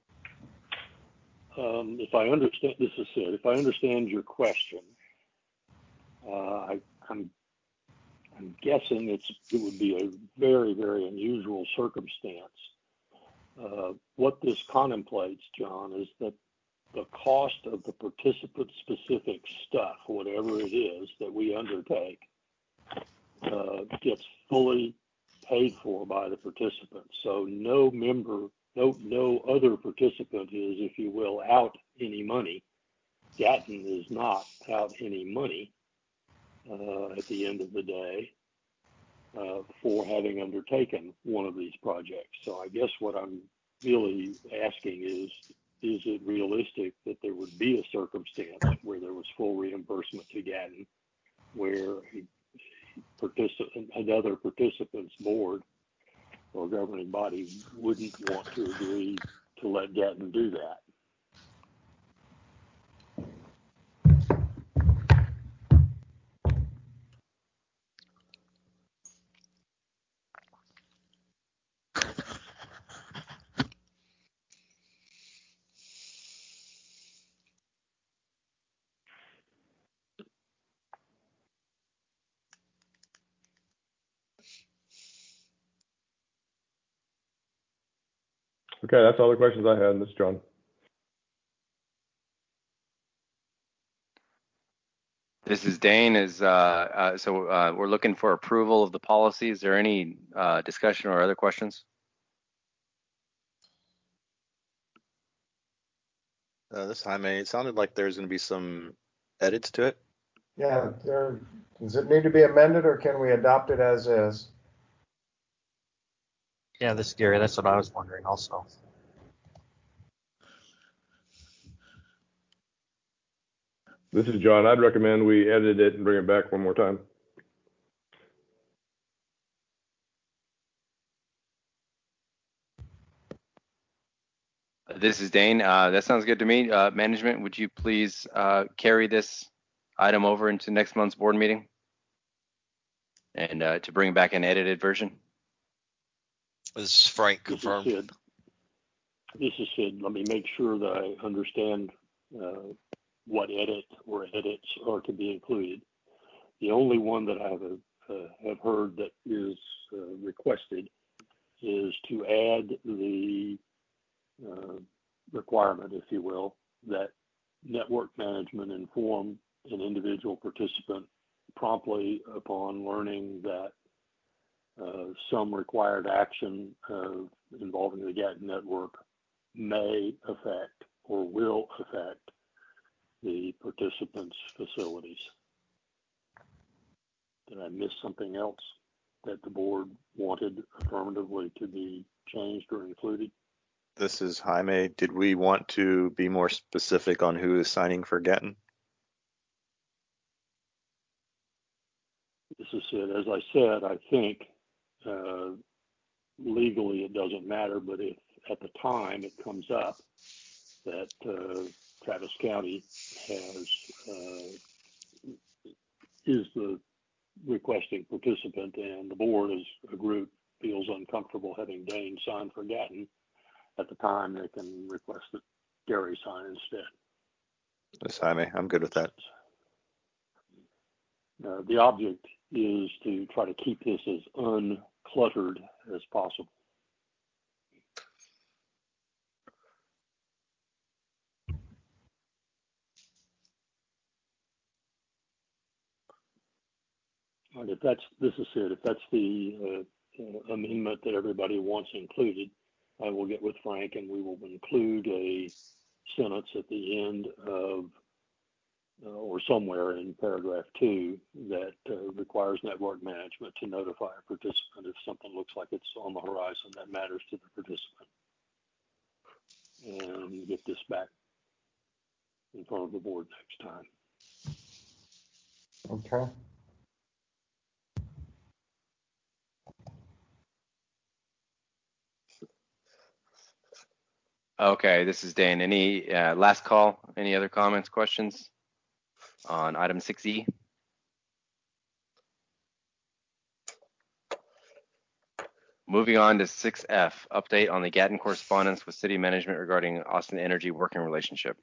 Um, if I understand, this is it. If I understand your question, uh, I, I'm, I'm guessing it's it would be a very, very unusual circumstance. Uh, what this contemplates, John, is that the cost of the participant-specific stuff, whatever it is that we undertake, uh, gets fully paid for by the participant. So no member, no no other participant is, if you will, out any money. Gatton is not out any money uh, at the end of the day uh, for having undertaken one of these projects. So I guess what I'm really asking is, is it realistic that there would be a circumstance where there was full reimbursement to Gatton, where a participant, another participant's board or governing body wouldn't want to agree to let Gatton do that? Okay, that's all the questions I had. This is John. This is Dane. Is uh, uh, so uh, we're looking for approval of the policy. Is there any uh, discussion or other questions? Uh, this time, it sounded like there's going to be some edits to it. Yeah, there, does it need to be amended or can we adopt it as is? Yeah, this is Gary. That's what I was wondering also. This is John. I'd recommend we edit it and bring it back one more time. This is Dane. Uh, that sounds good to me. Uh, management, would you please uh, carry this item over into next month's board meeting and uh, to bring back an edited version? This is Frank This is confirmed. Sid. This is Sid. Let me make sure that I understand uh, what edit or edits are to be included. The only one that I have, uh, have heard that is uh, requested is to add the uh, requirement, if you will, that network management inform an individual participant promptly upon learning that uh, some required action uh, involving the Gatton network may affect or will affect the participants' facilities. Did I miss something else that the board wanted affirmatively to be changed or included? This is Jaime. Did we want to be more specific on who is signing for Gatton? This is it. As I said, I think uh, legally it doesn't matter, but if at the time it comes up that uh, Travis County has uh, is the requesting participant and the board as a group feels uncomfortable having Dane sign for Gatton, at the time they can request that Gary sign instead. This is Jaime. I'm good with that. Uh, the object is to try to keep this as uncluttered as possible. And if that's, this is it, if that's the uh, uh, amendment that everybody wants included, I will get with Frank and we will include a sentence at the end of, uh, or somewhere in paragraph two, that uh, requires network management to notify a participant if something looks like it's on the horizon that matters to the participant. And get this back in front of the board next time. Okay. Okay, this is Dane. Any uh, last call? Any other comments, questions on item six E? Moving on to six F, update on the Gatton correspondence with city management regarding Austin Energy working relationship.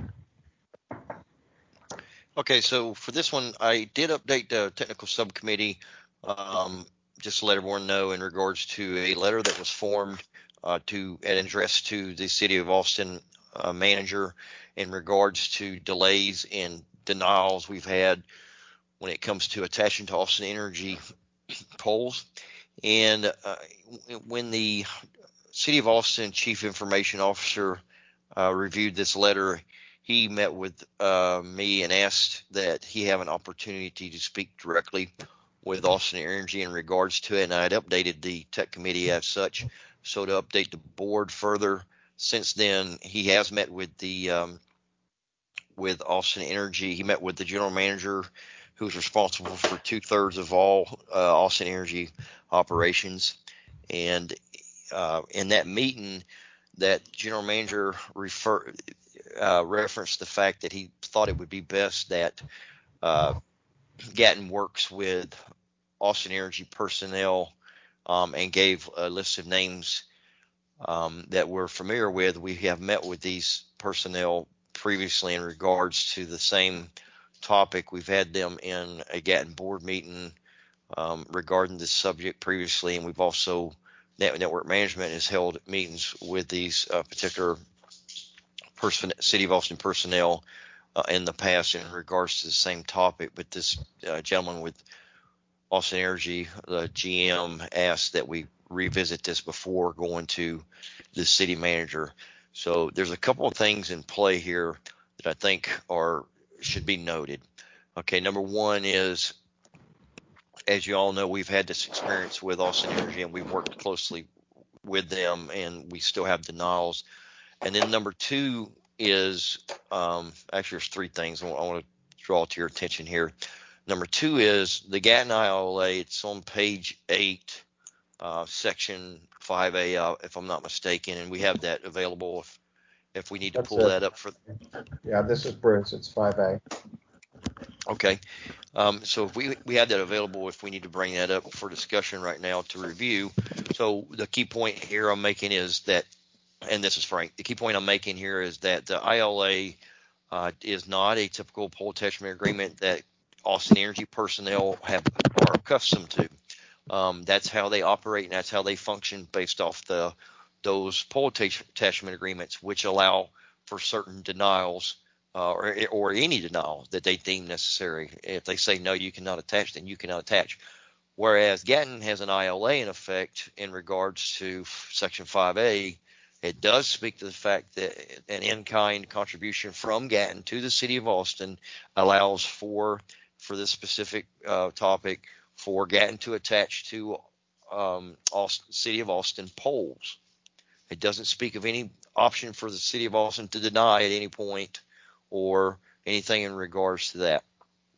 Okay, so for this one, I did update the technical subcommittee, um, just to let everyone know in regards to a letter that was formed uh, to an address to the city of Austin uh, manager in regards to delays and denials we've had when it comes to attaching to Austin Energy polls. And uh, when the city of Austin chief information officer uh, reviewed this letter, he met with uh, me and asked that he have an opportunity to speak directly with Austin Energy in regards to it. And I had updated the tech committee as such. So to update the board further, since then he has met with the um, with Austin Energy. He met with the general manager, who's responsible for two thirds of all uh, Austin Energy operations. And uh, in that meeting, that general manager refer, uh, referenced the fact that he thought it would be best that uh, Gatton works with Austin Energy personnel, um, and gave a list of names um, that we're familiar with. We have met with these personnel previously in regards to the same topic. We've had them in a Gatton board meeting um, regarding this subject previously, and we've also network management has held meetings with these uh, particular person, City of Austin personnel uh, in the past in regards to the same topic. But this uh, gentleman with Austin Energy, the G M, asked that we revisit this before going to the city manager. So there's a couple of things in play here that I think are should be noted. Okay, number one is, as you all know, we've had this experience with Austin Energy and we've worked closely with them, and we still have denials. And then number two is, um, actually there's three things I want to draw to your attention here. Number two is the Gatton I L A. It's on page eight, uh, section five A, uh, if I'm not mistaken, and we have that available if if we need to That's pull it. that up for. Yeah, this is Bruce. It's five A. Okay. Um, so if we we have that available, if we need to bring that up for discussion right now to review. So the key point here I'm making is that, and this is Frank, the key point I'm making here is that the I L A uh, is not a typical pole attachment agreement that Austin Energy personnel have are accustomed to. Um, that's how they operate and that's how they function based off the those pole attachment agreements, which allow for certain denials. Uh, or, or any denial that they deem necessary. If they say no, you cannot attach, then you cannot attach. Whereas Gatton has an I L A in effect in regards to Section five A. It does speak to the fact that an in-kind contribution from Gatton to the city of Austin allows for, for this specific uh, topic, for Gatton to attach to um, Austin, city of Austin poles. It doesn't speak of any option for the city of Austin to deny at any point or anything in regards to that.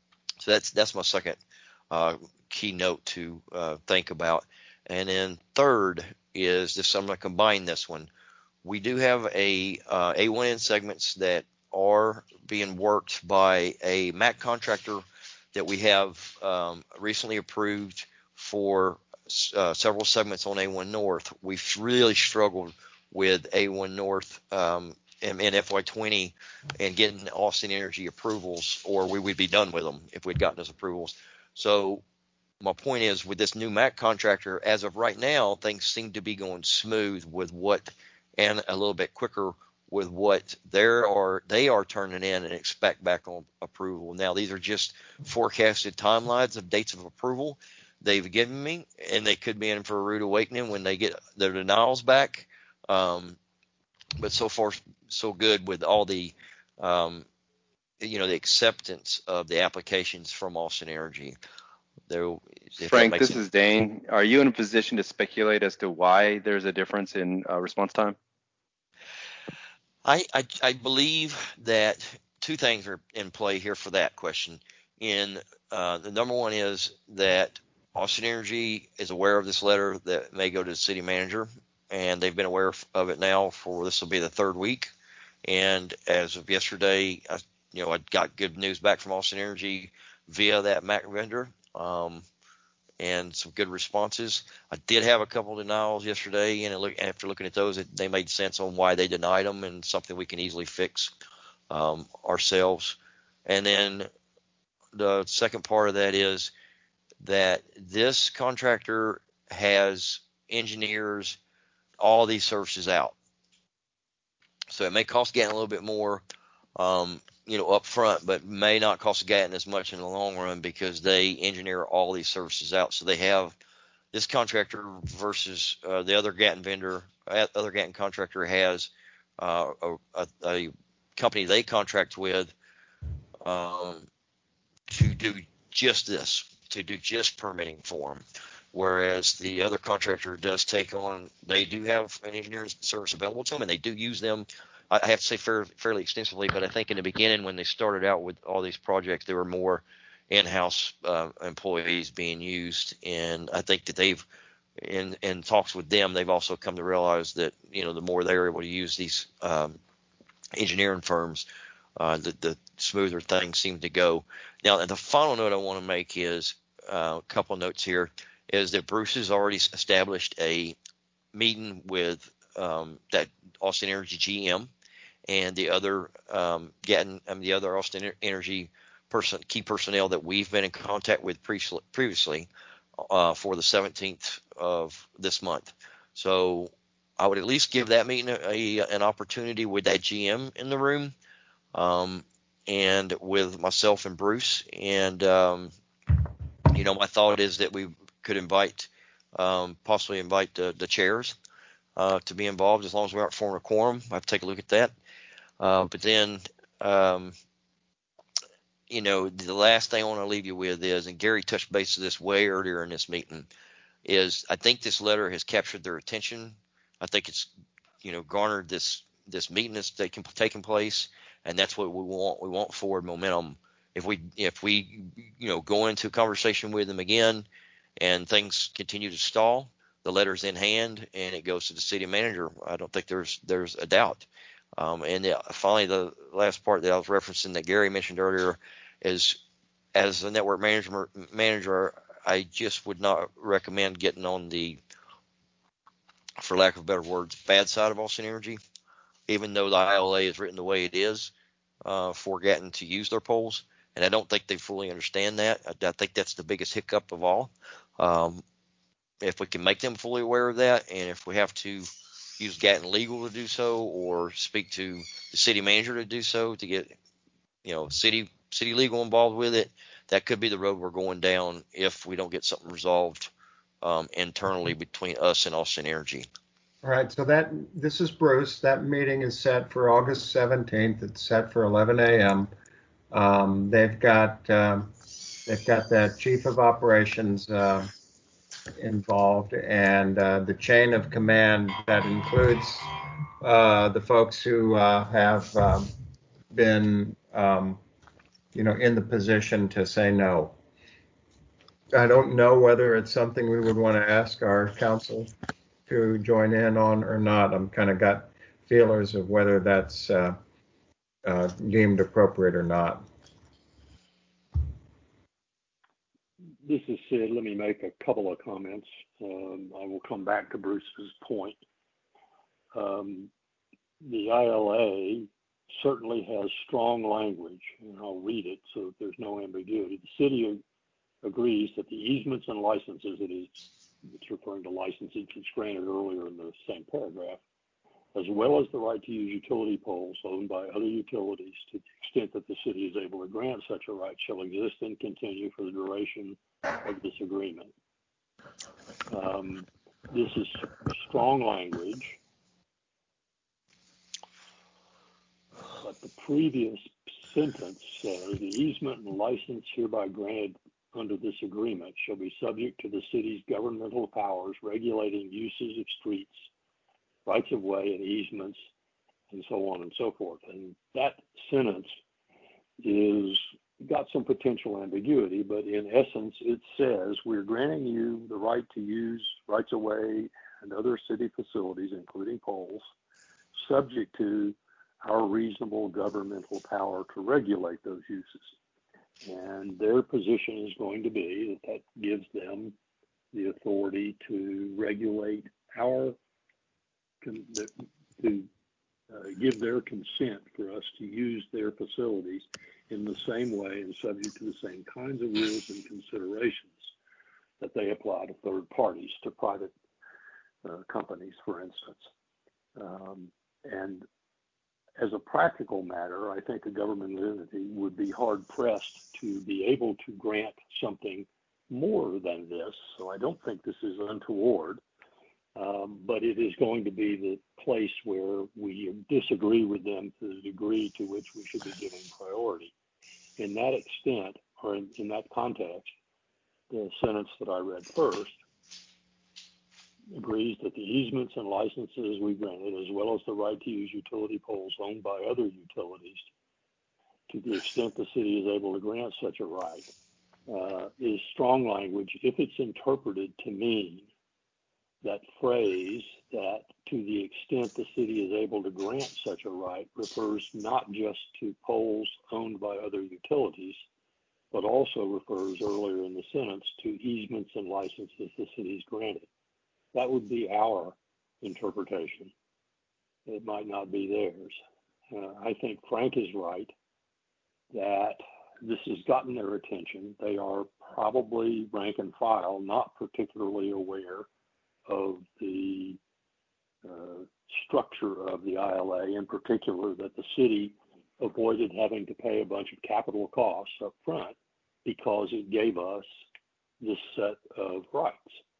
So that's that's my second uh, key note to uh, think about. And then third is this. I'm going to combine this one. We do have a uh, A one N segments that are being worked by a M A C contractor that we have um, recently approved for uh, several segments on A one North. We've really struggled with A one North um, in, in F Y twenty and getting Austin Energy approvals, or we would be done with them if we'd gotten those approvals. So my point is, with this new M A C contractor, as of right now, things seem to be going smooth with what, and a little bit quicker with what they are they are turning in and expect back on approval. Now, these are just forecasted timelines of dates of approval they've given me, and they could be in for a rude awakening when they get their denials back. Um, but so far, so good with all the, um, you know, the acceptance of the applications from Austin Energy. There, Frank, this is Dane. Are you in a position to speculate as to why there's a difference in uh, response time? I, I I believe that two things are in play here for that question. In uh, the number one is that Austin Energy is aware of this letter that may go to the city manager, and they've been aware of it now for this will be the third week. And as of yesterday, I, you know, I got good news back from Austin Energy via that M A C vendor, um, and some good responses. I did have a couple of denials yesterday, and look, after looking at those, it, they made sense on why they denied them, and something we can easily fix um, ourselves. And then the second part of that is that this contractor has engineers all these services out. So it may cost Gatton a little bit more, um, you know, up front, but may not cost Gatton as much in the long run because they engineer all these services out. So they have this contractor versus uh, the other Gatton vendor, uh, other Gatton contractor has uh, a, a company they contract with um, to do just this, to do just permitting for them. Whereas the other contractor does take on, they do have an engineering service available to them, and they do use them, I have to say, fair, fairly extensively. But I think in the beginning, when they started out with all these projects, there were more in-house uh, employees being used. And I think that they've, in, in talks with them, they've also come to realize that, you know, the more they're able to use these um, engineering firms, uh, the, the smoother things seem to go. Now, the final note I want to make is uh, a couple of notes here. Is that Bruce has already established a meeting with um, that Austin Energy G M and the other um, getting um, the other Austin Energy person, key personnel that we've been in contact with pre- previously uh, for the seventeenth of this month. So I would at least give that meeting a, a, an opportunity with that G M in the room, um, and with myself and Bruce. And um, you know, my thought is that we could invite, um, possibly invite the, the chairs uh, to be involved, as long as we aren't forming a quorum. I have to take a look at that. Uh, but then, um, you know, the last thing I want to leave you with is, and Gary touched base to this way earlier in this meeting, is I think this letter has captured their attention. I think it's, you know, garnered this this meeting that's taking, taking place, and that's what we want. We want forward momentum. If we if we you know go into a conversation with them again, and things continue to stall, the letter's in hand and it goes to the city manager. I don't think there's there's a doubt. Um, and the, finally, the last part that I was referencing that Gary mentioned earlier is, as a network manager, manager, I just would not recommend getting on the, for lack of better words, bad side of Austin Energy, even though the I L A is written the way it is uh, for Gatton to use their poles. And I don't think they fully understand that. I, I think that's the biggest hiccup of all. Um, if we can make them fully aware of that, and if we have to use Gatton Legal to do so, or speak to the city manager to do so, to get, you know, city city legal involved with it, that could be the road we're going down if we don't get something resolved um, internally between us and Austin Energy. All right, so that this is Bruce. That meeting is set for August seventeenth. It's set for eleven a.m. Um, they've got um, they've got the chief of operations uh, involved, and uh, the chain of command that includes uh, the folks who uh, have um, been, um, you know, in the position to say no. I don't know whether it's something we would want to ask our council to join in on or not. I'm kind of got feelers of whether that's uh, uh, deemed appropriate or not. This is Sid. Let me make a couple of comments. Um, I will come back to Bruce's point. Um, the I L A certainly has strong language, and I'll read it so that there's no ambiguity. The city agrees that the easements and licenses, it is, it's referring to licenses which granted earlier in the same paragraph, as well as the right to use utility poles owned by other utilities to the extent that the city is able to grant such a right shall exist and continue for the duration of this agreement. Um, this is strong language, but the previous sentence says the easement and license hereby granted under this agreement shall be subject to the city's governmental powers regulating uses of streets, rights of way and easements, and so on and so forth. And that sentence is got some potential ambiguity, but in essence, it says we're granting you the right to use rights of way and other city facilities, including poles, subject to our reasonable governmental power to regulate those uses. And their position is going to be that that gives them the authority to regulate our, to uh, give their consent for us to use their facilities in the same way and subject to the same kinds of rules and considerations that they apply to third parties, to private uh, companies, for instance. Um, and as a practical matter, I think a government entity would be hard pressed to be able to grant something more than this. So I don't think this is untoward, um, but it is going to be the place where we disagree with them to the degree to which we should be giving priority. In that extent, or in, in that context, the sentence that I read first agrees that the easements and licenses we granted, as well as the right to use utility poles owned by other utilities, to the extent the city is able to grant such a right, uh, is strong language if it's interpreted to mean that phrase that to the extent the city is able to grant such a right refers not just to poles owned by other utilities, but also refers earlier in the sentence to easements and licenses the city's granted. That would be our interpretation. It might not be theirs. Uh, I think Frank is right that this has gotten their attention. They are probably rank and file, not particularly aware of the uh, structure of the I L A, in particular that the city avoided having to pay a bunch of capital costs up front because it gave us this set of rights.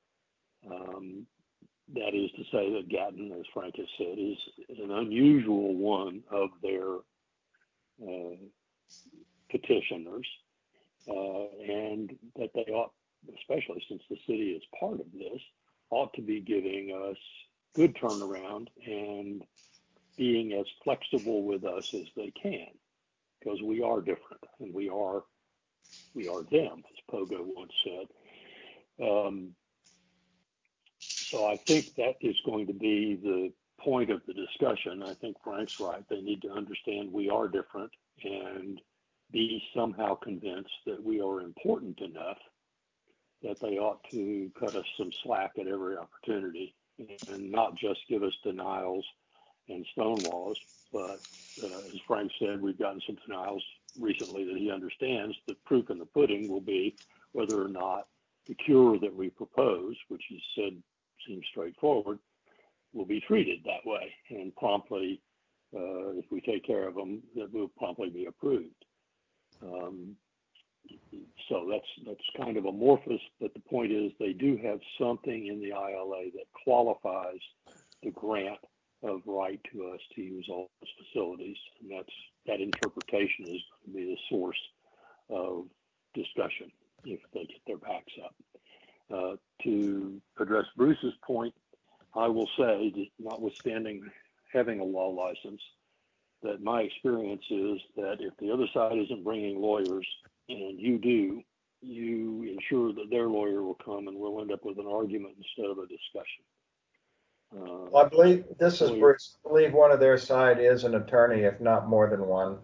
Um, that is to say that Gatton, as Frank has said, is an unusual one of their uh, petitioners, uh, and that they ought, especially since the city is part of this, ought to be giving us good turnaround and being as flexible with us as they can, because we are different and we are we are them, as Pogo once said. Um, so I think that is going to be the point of the discussion, I think Frank's right. They need to understand we are different and be somehow convinced that we are important enough that they ought to cut us some slack at every opportunity and not just give us denials and stonewalls. But uh, as Frank said, we've gotten some denials recently that he understands. The proof in the pudding will be whether or not the cure that we propose, which he said seems straightforward, will be treated that way and promptly, uh, if we take care of them, that will promptly be approved. Um, so that's that's kind of amorphous, but the point is they do have something in the I L A that qualifies the grant of right to us to use all those facilities, and that's that interpretation is going to be the source of discussion if they get their backs up. Uh, to address Bruce's point, I will say that notwithstanding having a law license, that my experience is that if the other side isn't bringing lawyers and you do, you ensure that their lawyer will come and we'll end up with an argument instead of a discussion. Uh, Well, I believe, this is lawyer- Bruce, I believe one of their side is an attorney, if not more than one.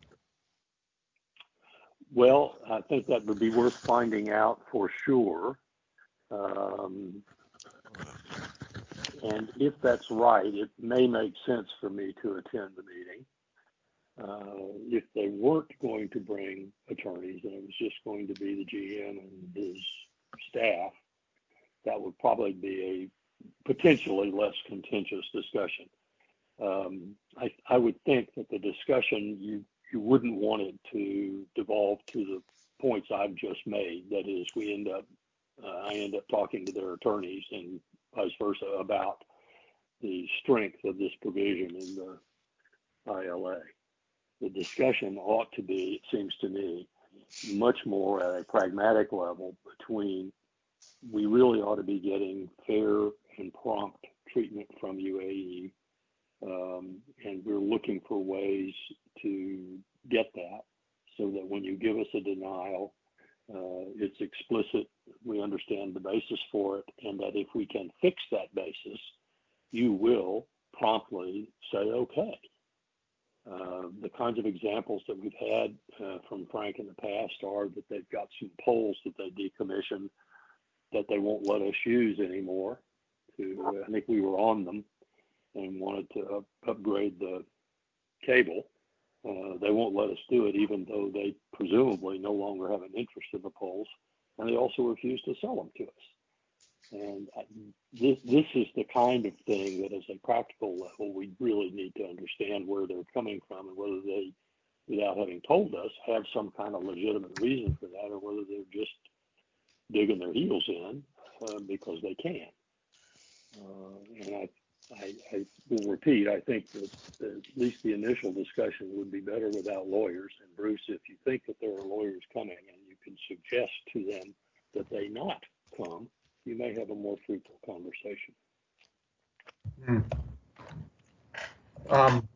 Well, I think that would be worth finding out for sure. Um, and if that's right, it may make sense for me to attend the meeting. Uh, if they weren't going to bring attorneys and it was just going to be the G M and his staff, that would probably be a potentially less contentious discussion. Um, I, I would think that the discussion, you, you wouldn't want it to devolve to the points I've just made. That is, we end up, uh, I end up talking to their attorneys and vice versa about the strength of this provision in the I L A. The discussion ought to be, it seems to me, much more at a pragmatic level between we really ought to be getting fair and prompt treatment from U A E, um, and we're looking for ways to get that so that when you give us a denial, uh, it's explicit, we understand the basis for it, and that if we can fix that basis, you will promptly say, okay. Uh, the kinds of examples that we've had uh, from Frank in the past are that they've got some poles that they decommissioned that they won't let us use anymore. To, uh, I think we were on them and wanted to up, upgrade the cable. Uh, they won't let us do it, even though they presumably no longer have an interest in the poles, and they also refuse to sell them to us. And I, this, this is the kind of thing that, as a practical level, we really need to understand where they're coming from and whether they, without having told us, have some kind of legitimate reason for that, or whether they're just digging their heels in uh, because they can. Uh, and I, I, I will repeat, I think that at least the initial discussion would be better without lawyers. And Bruce, if you think that there are lawyers coming and you can suggest to them that they not come, you may have a more fruitful conversation. Hmm. Um,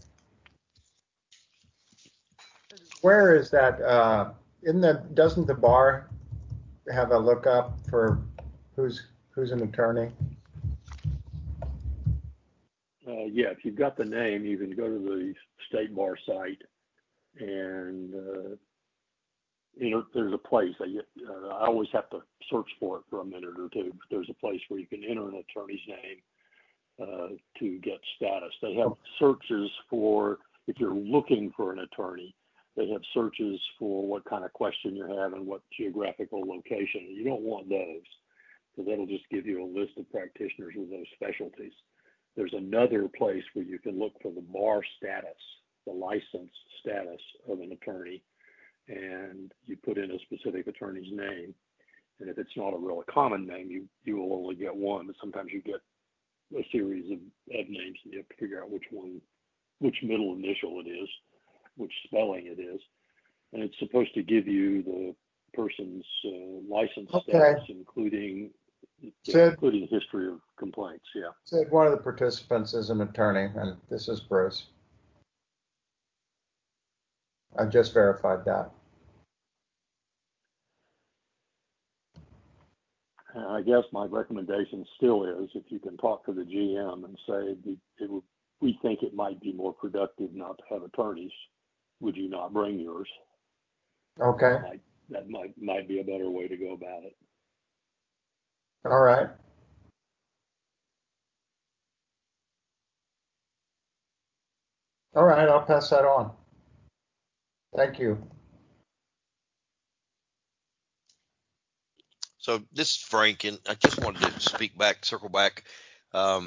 where is that? Uh, in the doesn't the bar have a lookup for who's who's an attorney? Uh, yeah, if you've got the name, you can go to the State Bar site, and uh, you know there's a place. I, uh, I always have to search for it for a minute or two, but there's a place where you can enter an attorney's name uh, to get status. They have searches for if you're looking for an attorney. They have searches for what kind of question you have and what geographical location. You don't want those, because that'll just give you a list of practitioners with those specialties. There's another place where you can look for the bar status, the license status of an attorney, and you put in a specific attorney's name. And if it's not a real common name, you, you will only get one, but sometimes you get a series of, of names, and you have to figure out which one, which middle initial it is, which spelling it is. And it's supposed to give you the person's uh, license Okay. status, including Yeah, including history of complaints, yeah. Said one of the participants is an attorney, and this is Bruce. I just verified that. And I guess my recommendation still is, if you can talk to the G M and say, it would, we think it might be more productive not to have attorneys. Would you not bring yours? Okay. That might, that might, might be a better way to go about it. All right. All right, I'll pass that on. Thank you. So this is Frank, and I just wanted to speak back, circle back. Um,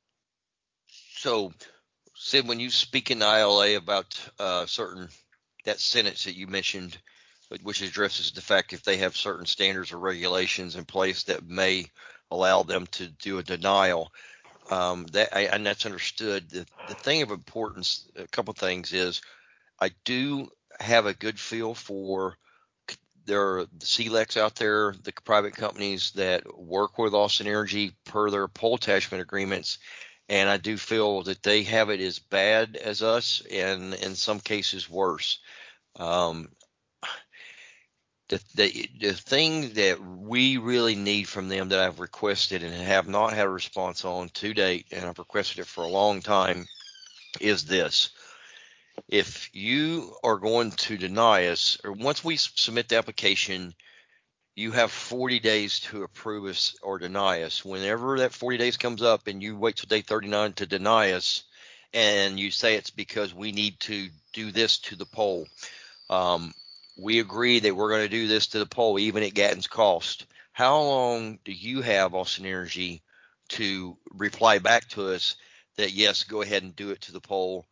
so, Sid, when you speak in the I L A about uh, certain, that sentence that you mentioned, which addresses the fact if they have certain standards or regulations in place that may allow them to do a denial, um, that I, and that's understood. The, the thing of importance, a couple things is, I do have a good feel for there are the C LECs out there, the private companies that work with Austin Energy per their pole attachment agreements, and I do feel that they have it as bad as us, and in some cases worse. Um, the, the the thing that we really need from them that I've requested and have not had a response on to date, and I've requested it for a long time, is this. If you are going to deny us, or once we submit the application, you have forty days to approve us or deny us. Whenever that forty days comes up and you wait till day thirty-nine to deny us, and you say it's because we need to do this to the pole, um, we agree that we're going to do this to the pole, even at Gatton's cost. How long do you have, Austin Energy, to reply back to us that, yes, go ahead and do it to the pole,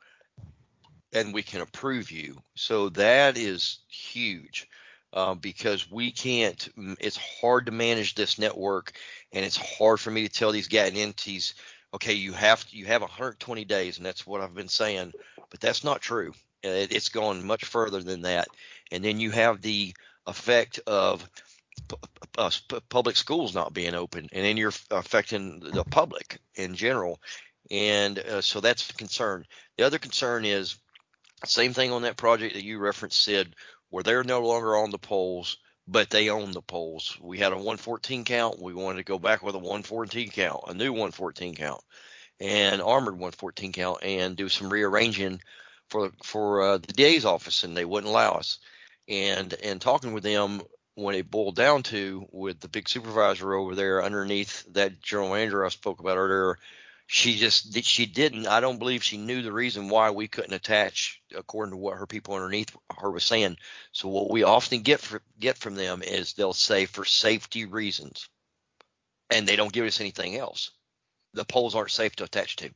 and we can approve you? So that is huge. Uh, because we can't, it's hard to manage this network, and it's hard for me to tell these Gatton entities, okay, you have you have one hundred twenty days, and that's what I've been saying, but that's not true. It, it's gone much further than that. And then you have the effect of p- uh, p- public schools not being open, and then you're affecting the public in general, and uh, so that's a concern. The other concern is, same thing on that project that you referenced, Sid, where they're no longer on the poles, but they own the poles. We had a one fourteen count. We wanted to go back with a one fourteen count, a new one fourteen count, and armored one fourteen count, and do some rearranging for for uh, the D A's office, and they wouldn't allow us. And and talking with them, when it boiled down to, with the big supervisor over there underneath that general manager I spoke about earlier, she just she didn't I don't believe she knew the reason why we couldn't attach, according to what her people underneath her was saying. So what we often get for, get from them is they'll say for safety reasons, and they don't give us anything else. The poles aren't safe to attach to,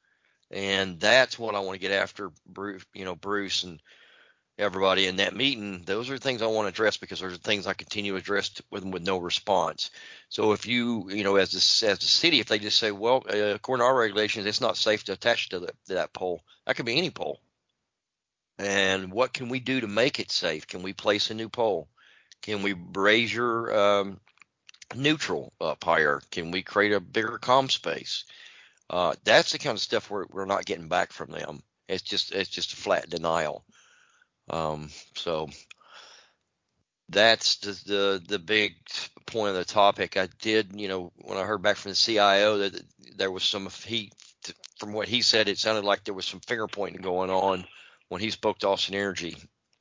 and that's what I want to get after, Bruce, you know, Bruce and everybody in that meeting. Those are things I want to address, because those are things I continue to address with with no response. So if you, you know, as a, as a city, if they just say, well, uh, according to our regulations, it's not safe to attach to, the, to that pole, that could be any pole. And what can we do to make it safe? Can we place a new pole? Can we raise your um, neutral up higher? Can we create a bigger comm space? Uh, that's the kind of stuff we're we're not getting back from them. It's just it's just a flat denial. Um, so that's the, the the big point of the topic. I did, you know, when I heard back from the C I O that there was some, he, from what he said, it sounded like there was some finger pointing going on when he spoke to Austin Energy,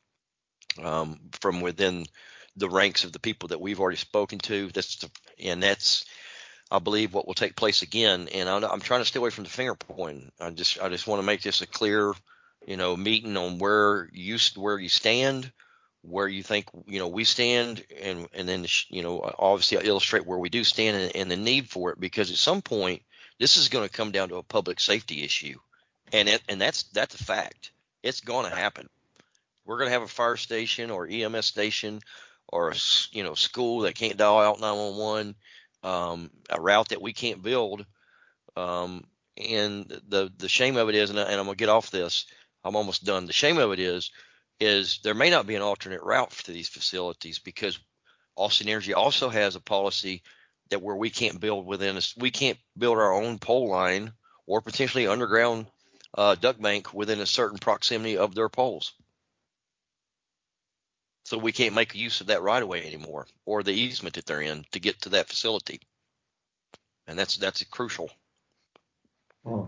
um, from within the ranks of the people that we've already spoken to. That's the, and that's, I believe, what will take place again. And I'm, I'm trying to stay away from the finger pointing. I just I just want to make this a clear, you know, meeting on where you where you stand, where you think, you know, we stand, and and then, you know, obviously I'll illustrate where we do stand, and, and the need for it, because at some point this is going to come down to a public safety issue, and it, and that's that's a fact. It's going to happen. We're going to have a fire station or E M S station or a, you know, school that can't dial out nine one one, um, a route that we can't build. Um, and the the shame of it is, and, I, and I'm gonna get off this, I'm almost done. The shame of it is, is there may not be an alternate route to these facilities, because Austin Energy also has a policy that where we can't build within us, we can't build our own pole line or potentially underground, uh, duct bank within a certain proximity of their poles. So we can't make use of that right of way anymore, or the easement that they're in to get to that facility. And that's that's crucial. Oh.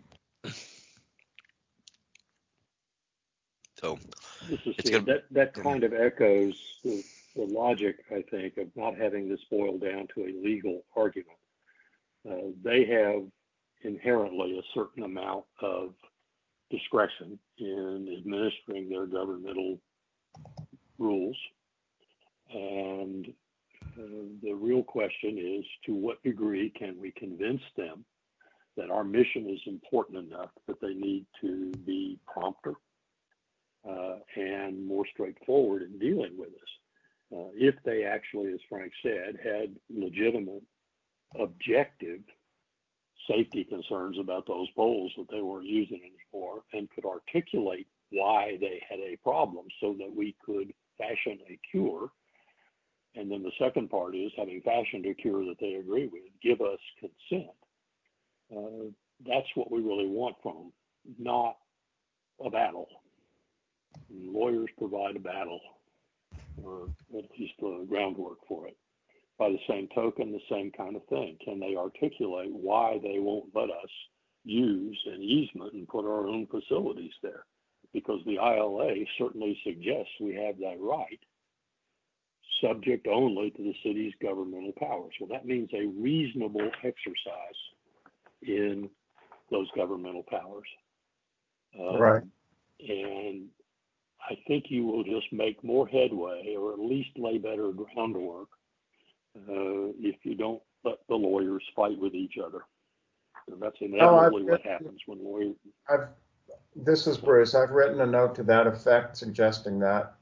So This is it's good. gonna, That that kind of echoes the, the logic, I think, of not having this boil down to a legal argument. Uh, they have inherently a certain amount of discretion in administering their governmental rules. And uh, the real question is, to what degree can we convince them that our mission is important enough that they need to be prompter uh, and more straightforward in dealing with us? Uh, if they actually, as Frank said, had legitimate, objective safety concerns about those poles that they weren't using anymore, and could articulate why they had a problem so that we could fashion a cure. And then the second part is, having fashioned a cure that they agree with, give us consent. Uh, that's what we really want from them, not a battle. And lawyers provide a battle, or at least the groundwork for it. By the same token, the same kind of thing. Can they articulate why they won't let us use an easement and put our own facilities there? Because the I L A certainly suggests we have that right, subject only to the city's governmental powers. Well, that means a reasonable exercise in those governmental powers. Um, Right. And I think you will just make more headway, or at least lay better groundwork, uh, if you don't let the lawyers fight with each other. And that's inevitably what happens when lawyers. I've, this is Bruce. I've written a note to that effect suggesting that.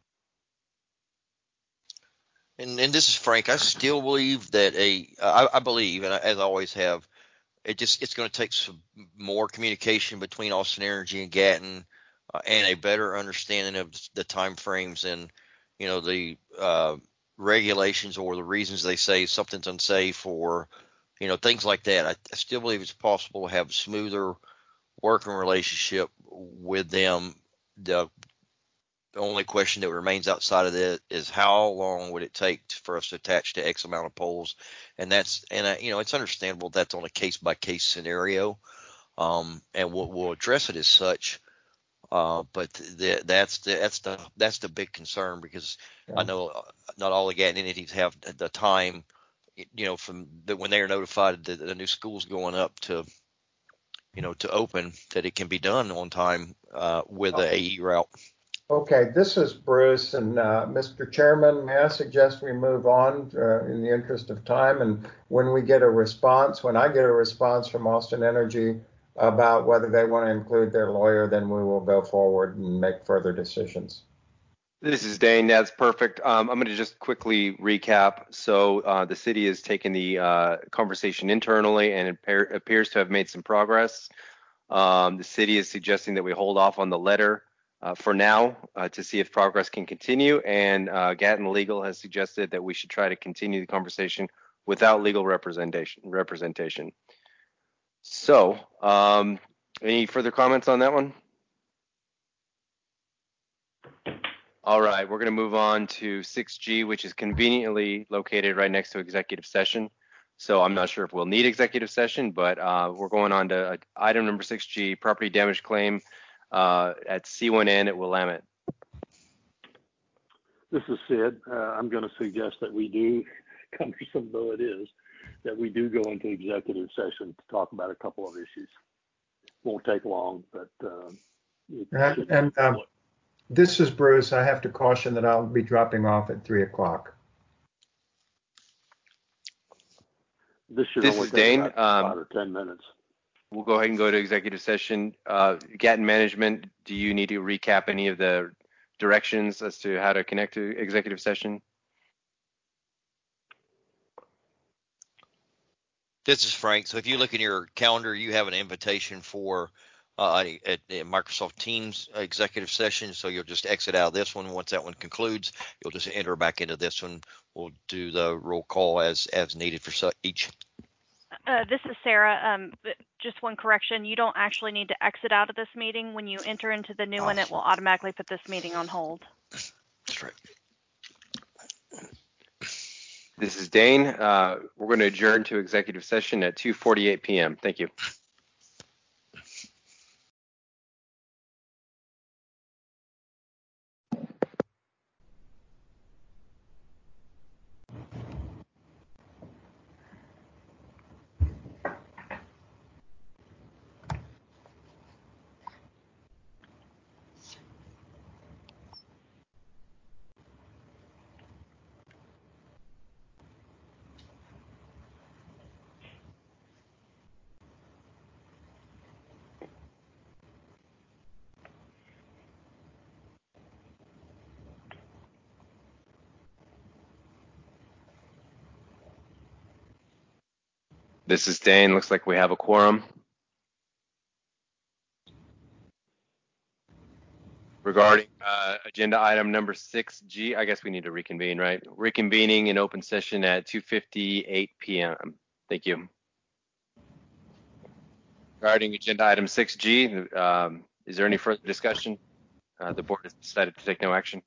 and and this is Frank. I still believe that a I, I believe, and I, as I always have, it just it's going to take some more communication between Austin Energy and Gatton, uh, and a better understanding of the time frames and you know the uh, regulations or the reasons they say something's unsafe, or you know things like that. I, I still believe it's possible to have a smoother working relationship with them. The The only question that remains outside of that is how long would it take for us to attach to X amount of poles, and that's and uh, you know it's understandable that's on a case by case scenario, um, and we'll, we'll address it as such. Uh, but the, that's the that's the that's the big concern, because Yeah. I know not all the Gatton entities have the time, you know, from the, when they are notified that the new school's going up to, you know, to open, that it can be done on time uh, with the A E route. Okay, this is Bruce, and uh, Mister Chairman, may I suggest we move on uh, in the interest of time, and when we get a response, when I get a response from Austin Energy about whether they want to include their lawyer, then we will go forward and make further decisions. This is Dane. That's perfect. Um, I'm going to just quickly recap. So uh, the city has taken the uh, conversation internally, and it appear, appears to have made some progress. Um, the city is suggesting that we hold off on the letter uh, for now uh, to see if progress can continue. And uh, Gatton Legal has suggested that we should try to continue the conversation without legal representation. Representation. So, um, any further comments on that one? All right, we're going to move on to six G, which is conveniently located right next to executive session. So I'm not sure if we'll need executive session, but uh, we're going on to uh, item number six G, property damage claim uh, at C one N at Willamette. This is Sid. Uh, I'm going to suggest that we do, cumbersome though it is, that we do go into executive session to talk about a couple of issues. Won't take long, but uh, it And, should and um, this is Bruce. I have to caution that I'll be dropping off at three o'clock. This should This only is take Dane. about Um, five or ten minutes. We'll go ahead and go to executive session. Uh, Gatton Management, do you need to recap any of the directions as to how to connect to executive session? This is Frank. So if you look in your calendar, you have an invitation for uh, a, a Microsoft Teams executive session. So you'll just exit out of this one. Once that one concludes, you'll just enter back into this one. We'll do the roll call as as needed for each. Uh, this is Sarah. Um, just one correction. You don't actually need to exit out of this meeting. When you enter into the new one, it will automatically put this meeting on hold. That's right. This is Dane. Uh, we're going to adjourn to executive session at two forty-eight p.m. Thank you. This is Dane. Looks like we have a quorum. Regarding uh, agenda item number six G, I guess we need to reconvene, right? Reconvening in open session at two fifty-eight p.m. Thank you. Regarding agenda item six G, um, is there any further discussion? Uh, the board has decided to take no action.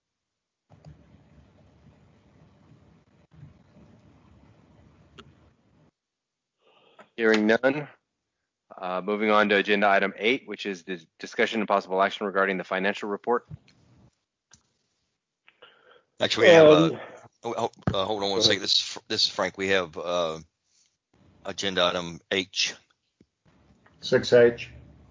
Hearing none. Uh, moving on to agenda item eight, which is the discussion and possible action regarding the financial report. Actually, we have uh, Um, oh, uh, hold on one second. This is this is Frank. We have uh, agenda item H. Six H.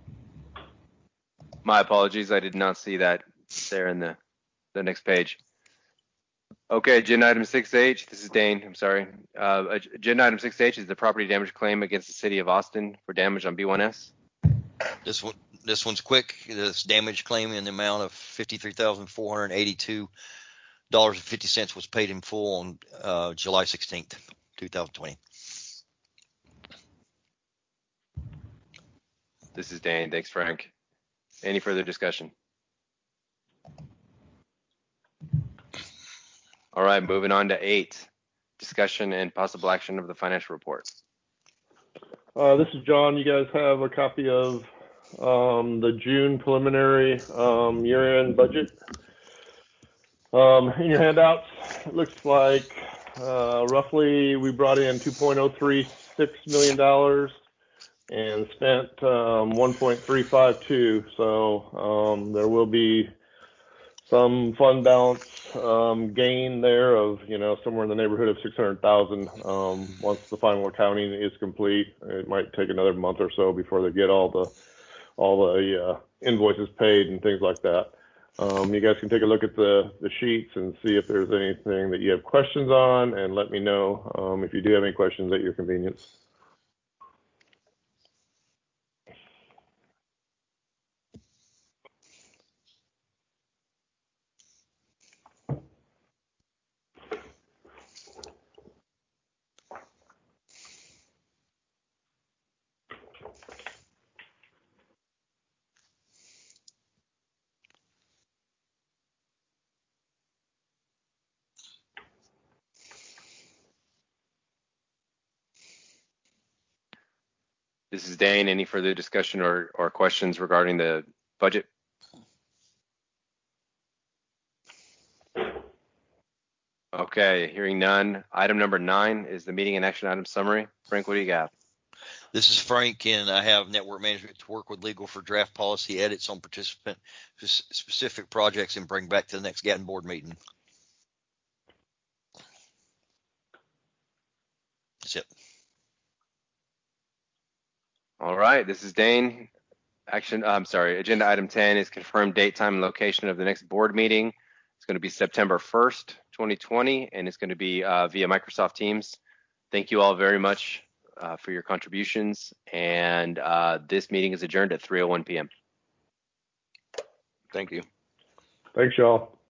My apologies, I did not see that there in the the next page. Okay, agenda item six H. This is Dane. I'm sorry. Uh, agenda item six H is the property damage claim against the city of Austin for damage on B one S. This one, this one's quick. This damage claim in the amount of fifty-three thousand four hundred eighty-two dollars and fifty cents was paid in full on uh, July sixteenth, two thousand twenty. This is Dane. Thanks, Frank. Any further discussion? All right, moving on to eight, discussion and possible action of the financial report. Uh, this is John. You guys have a copy of um, the June preliminary um, year-end budget. Um, in your handouts, it looks like uh, roughly we brought in two point oh three six million dollars and spent um, one point three five two. So um, there will be some fund balance um, gain there of, you know, somewhere in the neighborhood of six hundred thousand. Um, once the final accounting is complete, it might take another month or so before they get all the all the uh, invoices paid and things like that. Um, you guys can take a look at the, the sheets and see if there's anything that you have questions on, and let me know um, if you do have any questions at your convenience. This is Dane. Any further discussion or, or questions regarding the budget? Okay, hearing none. Item number nine is the meeting and action item summary. Frank, what do you got? This is Frank, and I have network management to work with legal for draft policy edits on participant specific projects and bring back to the next Gatton board meeting. That's it. All right, this is Dane. Action, I'm sorry, agenda item ten is confirmed date, time, and location of the next board meeting. It's going to be September first, twenty twenty, and it's going to be uh, via Microsoft Teams. Thank you all very much uh, for your contributions, and uh, this meeting is adjourned at three oh one p.m. Thank you. Thanks, y'all.